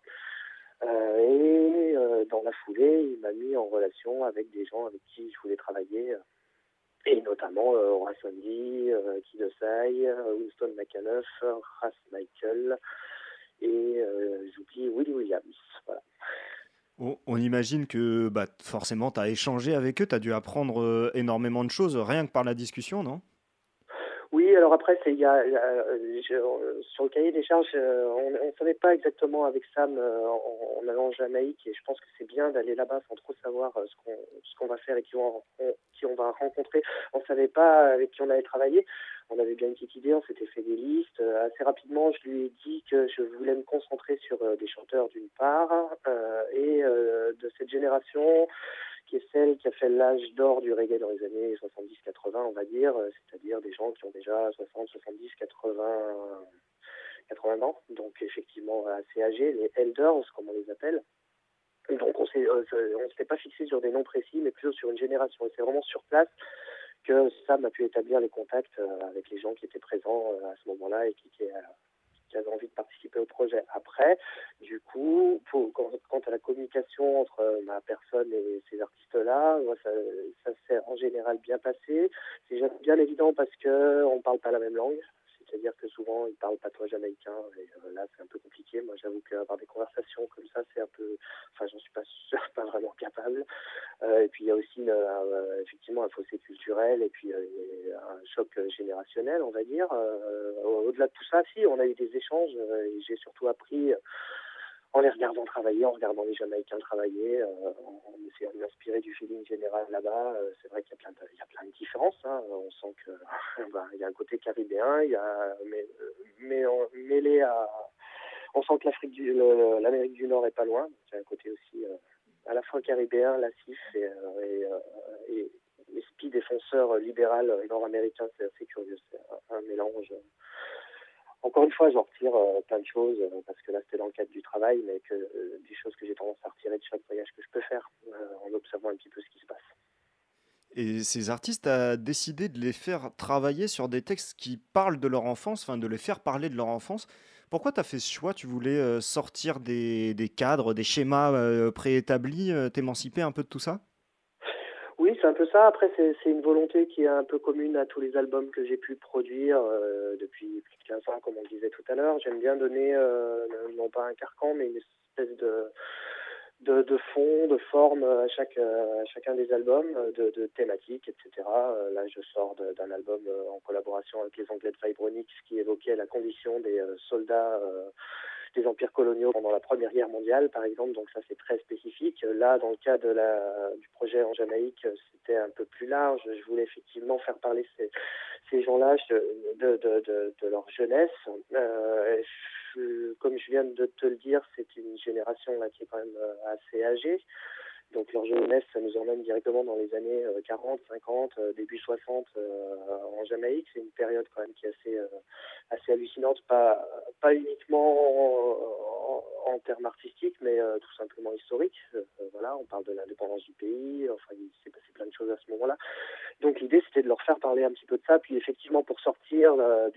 Dans la foulée, il m'a mis en relation avec des gens avec qui je voulais travailler, et notamment Horace Andy, Kid Osai, Winston McAnuff, Ras Michael, et j'oublie Willie Williams. Voilà. On imagine que forcément, tu as échangé avec eux, tu as dû apprendre énormément de choses, rien que par la discussion, non ? Oui, alors après, sur le cahier des charges, on ne savait pas exactement avec Sam en allant en Jamaïque, et je pense que c'est bien d'aller là-bas sans trop savoir ce qu'on va faire et qui on va rencontrer. On ne savait pas avec qui on allait travailler. On avait bien une petite idée, on s'était fait des listes. Assez rapidement, je lui ai dit que je voulais me concentrer sur des chanteurs d'une part, et de cette génération qui est celle qui a fait l'âge d'or du reggae dans les années 70-80, on va dire, c'est-à-dire des gens qui ont déjà 60, 70, 80 ans, donc effectivement assez âgés, les elders, comme on les appelle. Donc on s'était pas fixé sur des noms précis, mais plutôt sur une génération. Et c'est vraiment sur place que Sam a pu établir les contacts avec les gens qui étaient présents à ce moment-là et qui avaient envie de participer au projet. Après, du coup, quant à la communication entre ma personne et ces artistes-là, ça s'est en général bien passé. C'est bien évident parce qu'on ne parle pas la même langue. C'est-à-dire que souvent, ils parlent patois jamaïcain, et là, c'est un peu compliqué. Moi, j'avoue qu'avoir des conversations comme ça, c'est un peu... Enfin, j'en suis pas vraiment capable. Et puis, il y a aussi, effectivement, un fossé culturel et puis un choc générationnel, on va dire. Au-delà de tout ça, si, on a eu des échanges, et j'ai surtout appris... en les regardant travailler, en regardant les Jamaïcains travailler, en essayant de m'inspirer du feeling général là-bas. C'est vrai qu'il y a plein de différences. Hein. On sent que il y a un côté caribéen, mais mêlé à... On sent que l'Amérique du Nord est pas loin. Il y a un côté aussi à la fois caribéen, lascif et speed défenseur libéral nord-américain. C'est assez curieux. C'est un mélange... Encore une fois, j'en retire plein de choses, parce que là, c'était dans le cadre du travail, mais des choses que j'ai tendance à retirer de chaque voyage que je peux faire, en observant un petit peu ce qui se passe. Et ces artistes, tu as décidé de les faire travailler sur des textes qui parlent de leur enfance, enfin de les faire parler de leur enfance. Pourquoi tu as fait ce choix ? Tu voulais sortir des cadres, des schémas préétablis, t'émanciper un peu de tout ça ? Oui, c'est un peu ça. Après, c'est une volonté qui est un peu commune à tous les albums que j'ai pu produire depuis plus de 15 ans, comme on le disait tout à l'heure. J'aime bien donner, non pas un carcan, mais une espèce de fond, de forme à chacun des albums, de thématiques, etc. Là, je sors d'un album en collaboration avec les Anglais de Vibronix qui évoquait la condition des soldats des empires coloniaux pendant la Première Guerre mondiale, par exemple, donc ça c'est très spécifique. Là, dans le cas du projet en Jamaïque, c'était un peu plus large. Je voulais effectivement faire parler ces gens-là de leur jeunesse, comme je viens de te le dire, c'est une génération là qui est quand même assez âgée. Donc leur jeunesse, ça nous emmène directement dans les années 40, 50, début 60 en Jamaïque. C'est une période quand même qui est assez hallucinante, pas uniquement en termes artistiques, mais tout simplement historiques. Voilà, on parle de l'indépendance du pays, enfin il s'est passé plein de choses à ce moment-là. Donc l'idée c'était de leur faire parler un petit peu de ça, puis effectivement pour sortir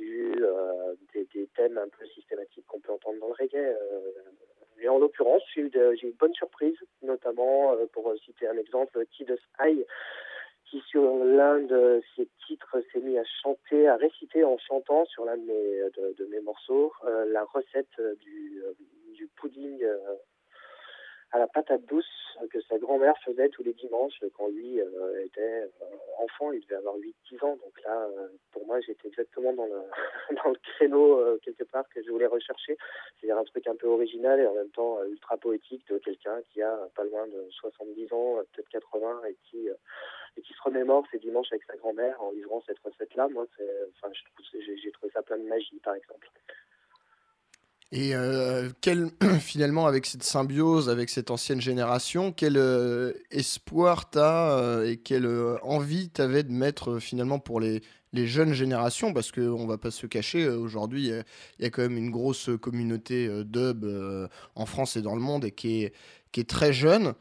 des thèmes un peu systématiques qu'on peut entendre dans le reggae. Et en l'occurrence, j'ai eu une bonne surprise, notamment, pour citer un exemple, Kid High, qui sur l'un de ses titres s'est mis à chanter, à réciter en chantant sur l'un de mes morceaux la recette du pudding à la patate douce que sa grand-mère faisait tous les dimanches quand lui était enfant. Il devait avoir 8-10 ans. Donc là, pour moi, j'étais exactement dans le créneau quelque part que je voulais rechercher. C'est-à-dire un truc un peu original et en même temps ultra poétique de quelqu'un qui a pas loin de 70 ans, peut-être 80, et qui se remémore ses dimanches avec sa grand-mère en livrant cette recette-là. Moi, j'ai trouvé ça plein de magie, par exemple. Et finalement, avec cette symbiose, avec cette ancienne génération, quel espoir t'as et quelle envie t'avais de mettre finalement pour les jeunes générations? Parce qu'on va pas se cacher, aujourd'hui, il y a quand même une grosse communauté dub en France et dans le monde et qui est très jeune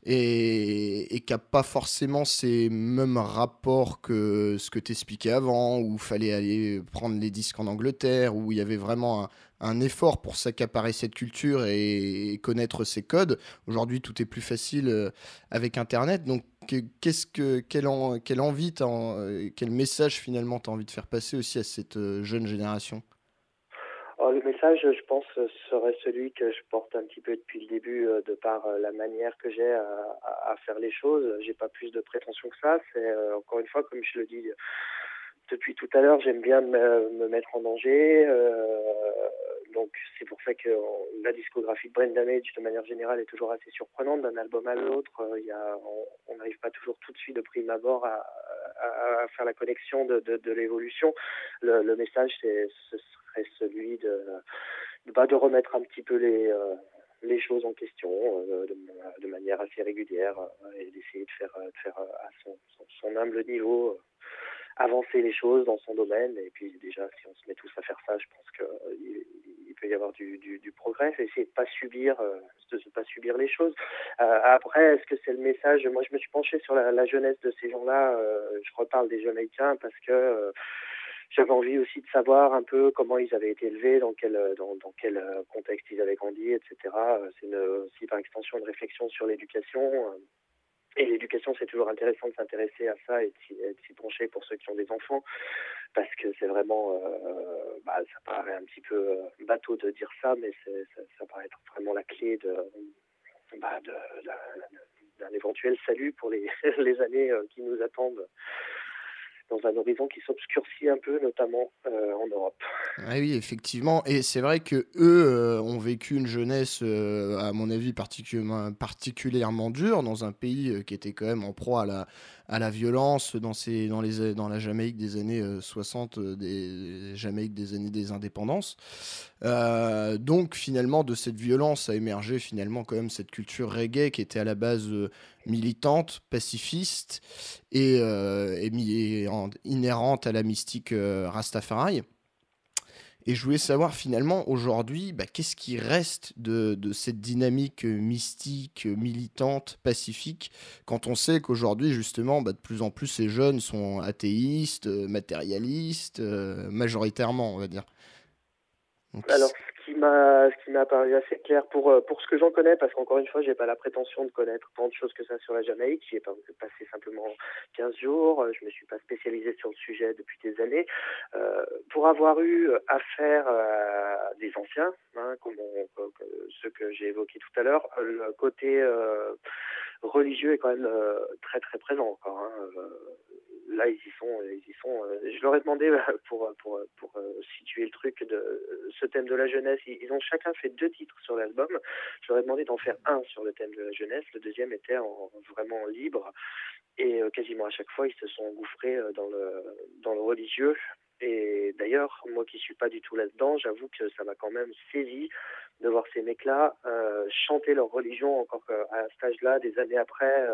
et qui n'a pas forcément ces mêmes rapports que ce que t'expliquais avant, où il fallait aller prendre les disques en Angleterre, où il y avait vraiment un effort pour s'accaparer cette culture et connaître ses codes. Aujourd'hui, tout est plus facile avec Internet. Donc, quelle envie, quel message finalement tu as envie de faire passer aussi à cette jeune génération? Le message, je pense, serait celui que je porte un petit peu depuis le début, de par la manière que j'ai à faire les choses. J'ai pas plus de prétention que ça. C'est encore une fois, comme je le dis depuis tout à l'heure, j'aime bien me mettre en danger. Donc c'est pour ça que la discographie de Brain Damage, de manière générale, est toujours assez surprenante d'un album à l'autre. On n'arrive pas toujours tout de suite de prime abord à faire la connexion de l'évolution. Le message, ce serait celui de remettre un petit peu les choses en question de manière assez régulière et d'essayer de faire à son humble niveau avancer les choses dans son domaine. Et puis déjà, si on se met tous à faire ça, je pense qu'il peut y avoir du progrès. Essayer de pas subir les choses. Après, est-ce que c'est le message? Moi, je me suis penché sur la jeunesse de ces gens-là. Je reparle des Jamaïcains parce que j'avais envie aussi de savoir un peu comment ils avaient été élevés, dans quel contexte ils avaient grandi, etc. C'est aussi par extension une réflexion sur l'éducation. Et l'éducation, c'est toujours intéressant de s'intéresser à ça et de s'y pencher pour ceux qui ont des enfants, parce que c'est vraiment, ça paraît un petit peu bateau de dire ça, mais ça paraît être vraiment la clé d'un éventuel salut pour les années qui nous attendent, dans un horizon qui s'obscurcit un peu, notamment en Europe. Ah oui, effectivement. Et c'est vrai que eux ont vécu une jeunesse, à mon avis, particulièrement dure, dans un pays qui était quand même en proie à la violence dans la Jamaïque des années 60, des Jamaïque des années des indépendances. Donc finalement, de cette violence a émergé finalement quand même cette culture reggae qui était à la base militante, pacifiste et inhérente à la mystique Rastafari. Et je voulais savoir finalement aujourd'hui, qu'est-ce qui reste de cette dynamique mystique, militante, pacifique, quand on sait qu'aujourd'hui justement de plus en plus ces jeunes sont athéistes, matérialistes, majoritairement on va dire. Donc, alors, ce qui m'a paru assez clair pour ce que j'en connais, parce qu'encore une fois, j'ai pas la prétention de connaître tant de choses que ça sur la Jamaïque. J'y ai passé simplement 15 jours. Je me suis pas spécialisé sur le sujet depuis des années. Pour avoir eu affaire à des anciens, comme ceux que j'ai évoqués tout à l'heure, le côté religieux est quand même très très présent encore. Là, ils y sont. Je leur ai demandé pour situer le truc de ce thème de la jeunesse. Ils ont chacun fait 2 titres sur l'album. Je leur ai demandé d'en faire un sur le thème de la jeunesse. Le deuxième était vraiment libre. Et quasiment à chaque fois, ils se sont engouffrés dans le religieux. Et Et d'ailleurs, moi qui suis pas du tout là-dedans, j'avoue que ça m'a quand même saisi de voir ces mecs-là chanter leur religion encore à cet âge-là, des années après,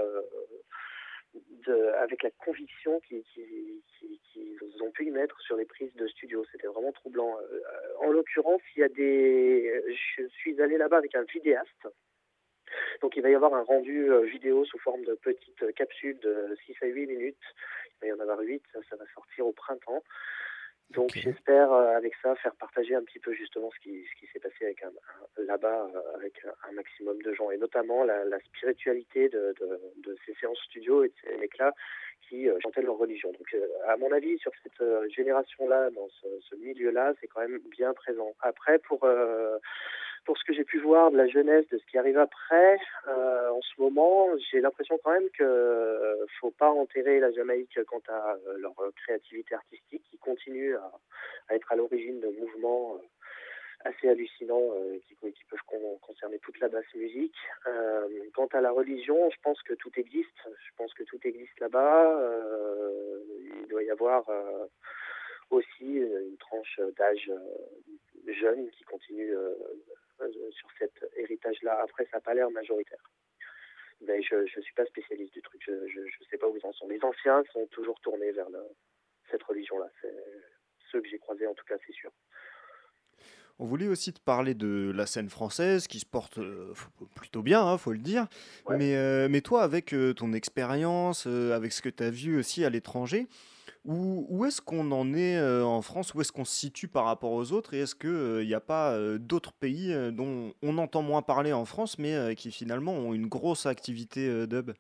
avec la conviction qu'ils ont pu y mettre sur les prises de studio. C'était vraiment troublant. En l'occurrence, je suis allé là-bas avec un vidéaste. Donc il va y avoir un rendu vidéo sous forme de petites capsules de 6 à 8 minutes. Il va y en avoir 8, ça va sortir au printemps. Donc j'espère avec ça faire partager un petit peu justement ce qui s'est passé avec là-bas avec un maximum de gens, et notamment la spiritualité de ces séances studio et de ces mecs-là qui chantaient leur religion. Donc à mon avis, sur cette génération-là, dans ce milieu-là, c'est quand même bien présent. Après, pour ce que j'ai pu voir de la jeunesse, de ce qui arrive après, en ce moment, j'ai l'impression quand même que faut pas enterrer la Jamaïque quant à leur créativité artistique, qui continue à être à l'origine de mouvements assez hallucinants qui peuvent concerner toute la basse musique. Quant à la religion, je pense que tout existe. Je pense que tout existe là-bas. Il doit y avoir aussi une tranche d'âge jeune qui continue sur cet héritage-là. Après, ça n'a pas l'air majoritaire. Mais je ne suis pas spécialiste du truc. Je ne sais pas où ils en sont. Les anciens sont toujours tournés vers cette religion-là. C'est ceux que j'ai croisés, en tout cas, c'est sûr. On voulait aussi te parler de la scène française qui se porte plutôt bien, hein, faut le dire. Ouais. Mais toi, avec ton expérience, avec ce que tu as vu aussi à l'étranger, où est-ce qu'on en est en France? Où est-ce qu'on se situe par rapport aux autres? Et est-ce qu'il n'y a pas d'autres pays dont on entend moins parler en France, mais qui finalement ont une grosse activité dub?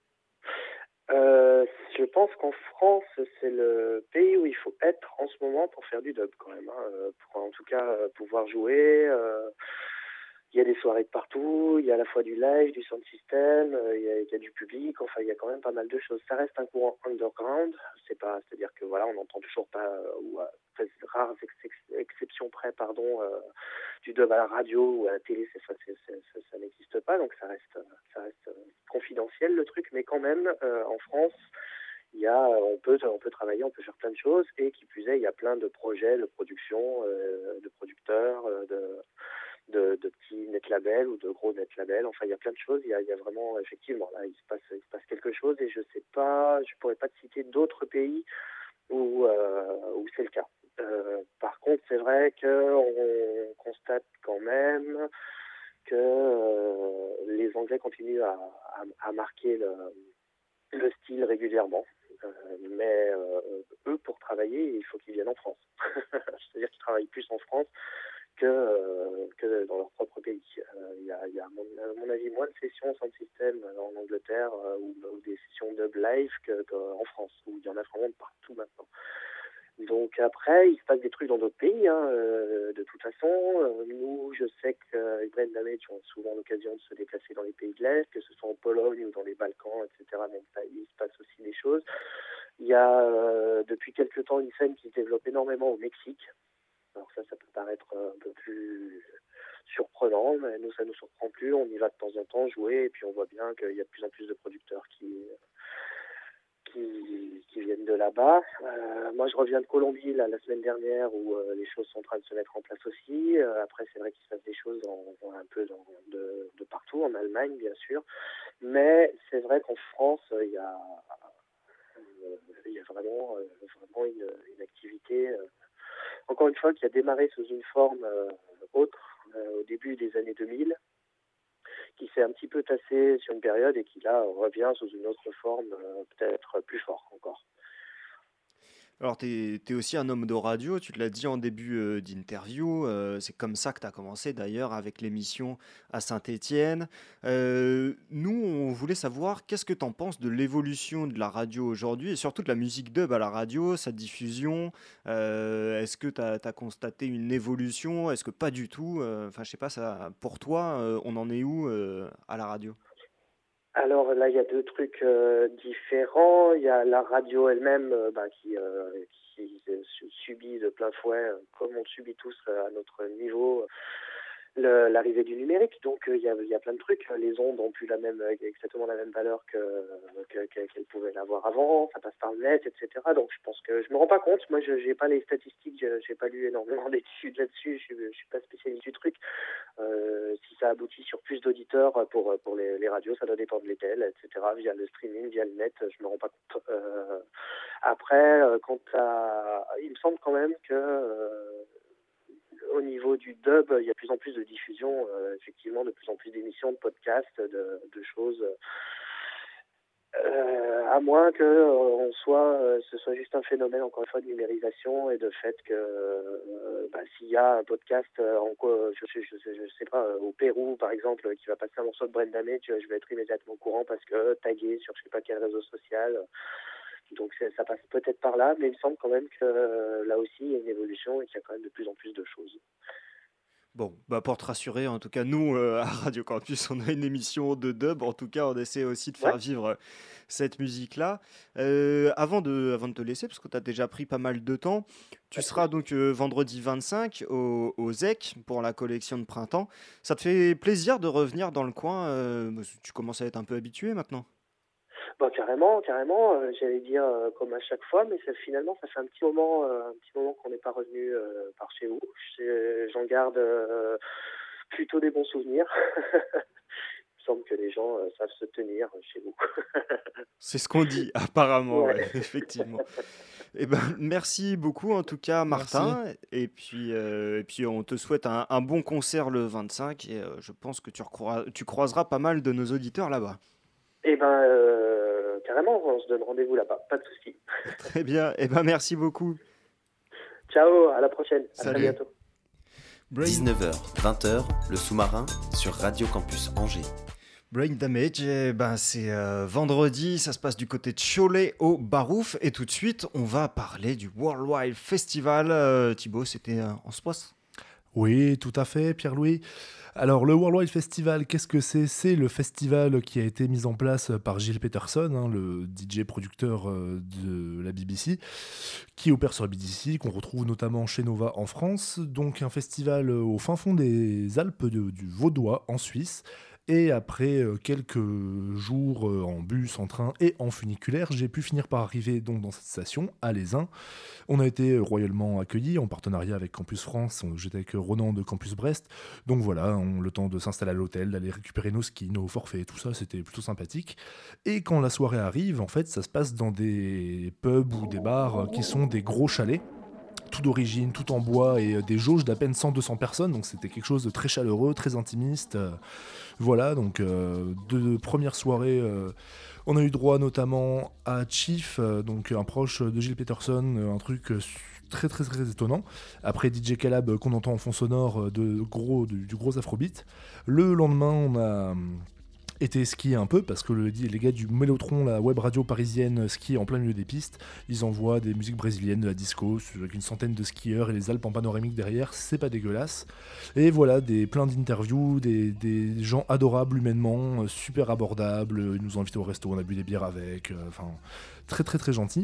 Je pense qu'en France, c'est le pays où il faut être en ce moment pour faire du dub quand même. Pour en tout cas pouvoir jouer. Il y a des soirées de partout, il y a à la fois du live, du sound system, il y a du public, enfin il y a quand même pas mal de choses. Ça reste un courant underground, c'est-à-dire que voilà, on n'entend toujours pas, ou à très rares exceptions près, du dub à la radio ou à la télé, ça n'existe pas, donc ça reste confidentiel le truc, mais quand même en France, on peut travailler, on peut faire plein de choses, et qui plus est, il y a plein de projets de production, de producteurs, de petits net labels ou de gros net labels. Enfin, il y a plein de choses. Il y a vraiment, effectivement, là, il se passe quelque chose, et je pourrais pas te citer d'autres pays où c'est le cas. Par contre, c'est vrai qu'on constate quand même que les Anglais continuent à marquer le style régulièrement. Mais eux, pour travailler, il faut qu'ils viennent en France. C'est-à-dire qu'ils travaillent plus en France que dans leur propre pays. Il y a à mon avis moins de sessions sound system en Angleterre ou des sessions dub live qu'en France, où il y en a vraiment partout maintenant. Donc après, il se passe des trucs dans d'autres pays, de toute façon. Nous, je sais que Ibrahim Damage ont souvent l'occasion de se déplacer dans les pays de l'Est, que ce soit en Pologne ou dans les Balkans, etc. Donc il se passe aussi des choses. Il y a depuis quelques temps une scène qui se développe énormément au Mexique. Alors ça peut paraître un peu plus surprenant, mais nous, ça ne nous surprend plus. On y va de temps en temps jouer, et puis on voit bien qu'il y a de plus en plus de producteurs qui viennent de là-bas. Moi, je reviens de Colombie la semaine dernière, où les choses sont en train de se mettre en place aussi. Après, c'est vrai qu'il se passe des choses un peu de partout, en Allemagne, bien sûr. Mais c'est vrai qu'en France, il y a vraiment une activité... encore une fois, qui a démarré sous une forme autre au début des années 2000, qui s'est un petit peu tassé sur une période et qui là revient sous une autre forme, peut-être plus fort encore. Alors, tu es aussi un homme de radio, tu te l'as dit en début d'interview, c'est comme ça que tu as commencé d'ailleurs avec l'émission à Saint-Étienne. Nous, on voulait savoir qu'est-ce que tu en penses de l'évolution de la radio aujourd'hui et surtout de la musique dub à la radio, sa diffusion. Est-ce que tu as constaté une évolution? Est-ce que pas du tout? Enfin, je sais pas, ça, pour toi, on en est où à la radio? Alors là, il y a deux trucs différents. Il y a la radio elle-même qui subit de plein fouet, comme on subit tous à notre niveau, l'arrivée du numérique. Donc il y a plein de trucs. Les ondes ont plus exactement la même valeur qu'elles pouvaient l'avoir avant. Ça passe par le net, etc. Donc je pense que je me rends pas compte. Moi, je n'ai pas les statistiques. J'ai pas lu énormément d'études là-dessus. Je suis pas spécialiste du truc. Si ça aboutit sur plus d'auditeurs pour les radios, ça doit dépendre lesquels, etc. Via le streaming, via le net, je me rends pas compte. Après, il me semble quand même que au niveau du dub, il y a de plus en plus de diffusion, effectivement, de plus en plus d'émissions, de podcasts, de choses. À moins que ce soit juste un phénomène, encore une fois, de numérisation et de fait que s'il y a un podcast je sais pas, au Pérou par exemple, qui va passer un morceau de Brenda May, je vais être immédiatement au courant parce que tagué sur je sais pas quel réseau social. Donc ça passe peut-être par là, mais il me semble quand même que là aussi il y a une évolution et qu'il y a quand même de plus en plus de choses. Bon, pour te rassurer, en tout cas, nous, à Radio Campus, on a une émission de dub. En tout cas, on essaie aussi de faire vivre cette musique-là. Avant de te laisser, parce que tu as déjà pris pas mal de temps, tu seras donc vendredi 25 au ZEC pour la collection de printemps. Ça te fait plaisir de revenir dans le coin tu commences à être un peu habitué maintenant? Carrément, j'allais dire comme à chaque fois, mais finalement ça fait un petit moment qu'on n'est pas revenu par chez vous. J'en garde plutôt des bons souvenirs. Il me semble que les gens savent se tenir chez vous. C'est ce qu'on dit, apparemment, ouais, effectivement. Merci beaucoup en tout cas, Martin. Et puis on te souhaite un bon concert le 25 et je pense que tu croiseras pas mal de nos auditeurs là-bas. Carrément, on se donne rendez-vous là-bas, pas de souci. Très bien, merci beaucoup. Ciao, à la prochaine. Salut. À très bientôt. 19h, 20h, le sous-marin sur Radio Campus Angers. Brain Damage, c'est vendredi, ça se passe du côté de Cholet au Barouf. Et tout de suite, on va parler du Worldwide Festival. Thibaut, c'était en ce poste ? Oui, tout à fait, Pierre-Louis. Alors, le Worldwide Festival, qu'est-ce que c'est ? C'est le festival qui a été mis en place par Gilles Peterson, le DJ producteur de la BBC, qui opère sur la BBC, qu'on retrouve notamment chez Nova en France. Donc, un festival au fin fond des Alpes du Vaudois, en Suisse. Et après quelques jours en bus, en train et en funiculaire, j'ai pu finir par arriver donc dans cette station, à Lézin. On a été royalement accueillis en partenariat avec Campus France. J'étais avec Ronan de Campus Brest. Donc voilà, le temps de s'installer à l'hôtel, d'aller récupérer nos skis, nos forfaits, tout ça, c'était plutôt sympathique. Et quand la soirée arrive, en fait, ça se passe dans des pubs ou des bars qui sont des gros chalets. Tout d'origine, tout en bois et des jauges d'à peine 100-200 personnes, donc c'était quelque chose de très chaleureux, très intimiste. Voilà, donc deux premières soirées, on a eu droit notamment à Chief, donc un proche de Gilles Peterson, un truc très très très étonnant. Après DJ Calab qu'on entend en fond sonore du gros afrobeat. Le lendemain, on a été skier un peu parce que les gars du Mélotron, la web radio parisienne, skient en plein milieu des pistes. Ils envoient des musiques brésiliennes, de la disco, avec une centaine de skieurs et les Alpes en panoramique derrière, c'est pas dégueulasse. Et voilà, plein d'interviews, des gens adorables humainement, super abordables. Ils nous ont invités au resto, on a bu des bières avec, très très très gentils.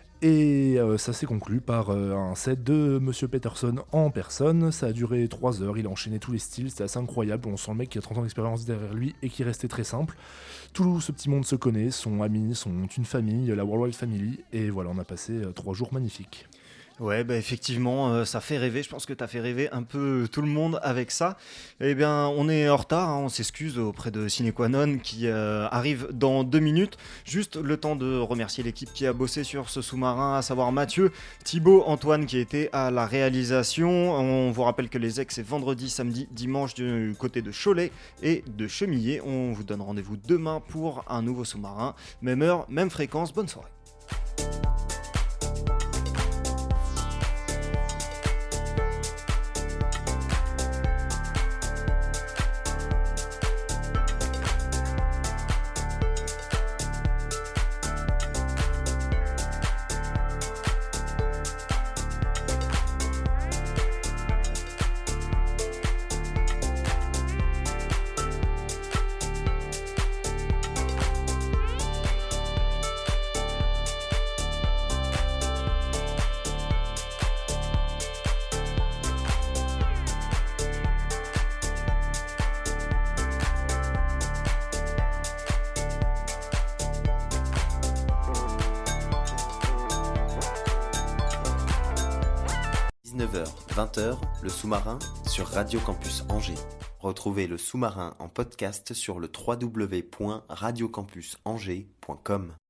Et ça s'est conclu par un set de Monsieur Peterson en personne. Ça a duré 3 heures, il a enchaîné tous les styles, c'était assez incroyable. On sent le mec qui a 30 ans d'expérience derrière lui et qui restait très simple. Tout ce petit monde se connaît, sont amis, sont une famille, la Worldwide Family. Et voilà, on a passé 3 jours magnifiques. Ouais, effectivement, ça fait rêver. Je pense que tu as fait rêver un peu tout le monde avec ça. Eh bien, on est en retard, on s'excuse auprès de Cinequanon qui arrive dans 2 minutes. Juste le temps de remercier l'équipe qui a bossé sur ce sous-marin, à savoir Mathieu, Thibaut, Antoine qui était à la réalisation. On vous rappelle que les ZEC, c'est vendredi, samedi, dimanche du côté de Cholet et de Chemillé. On vous donne rendez-vous demain pour un nouveau sous-marin. Même heure, même fréquence. Bonne soirée. 19h-20h, le sous-marin sur Radio Campus Angers. Retrouvez le sous-marin en podcast sur le www.radiocampusangers.com.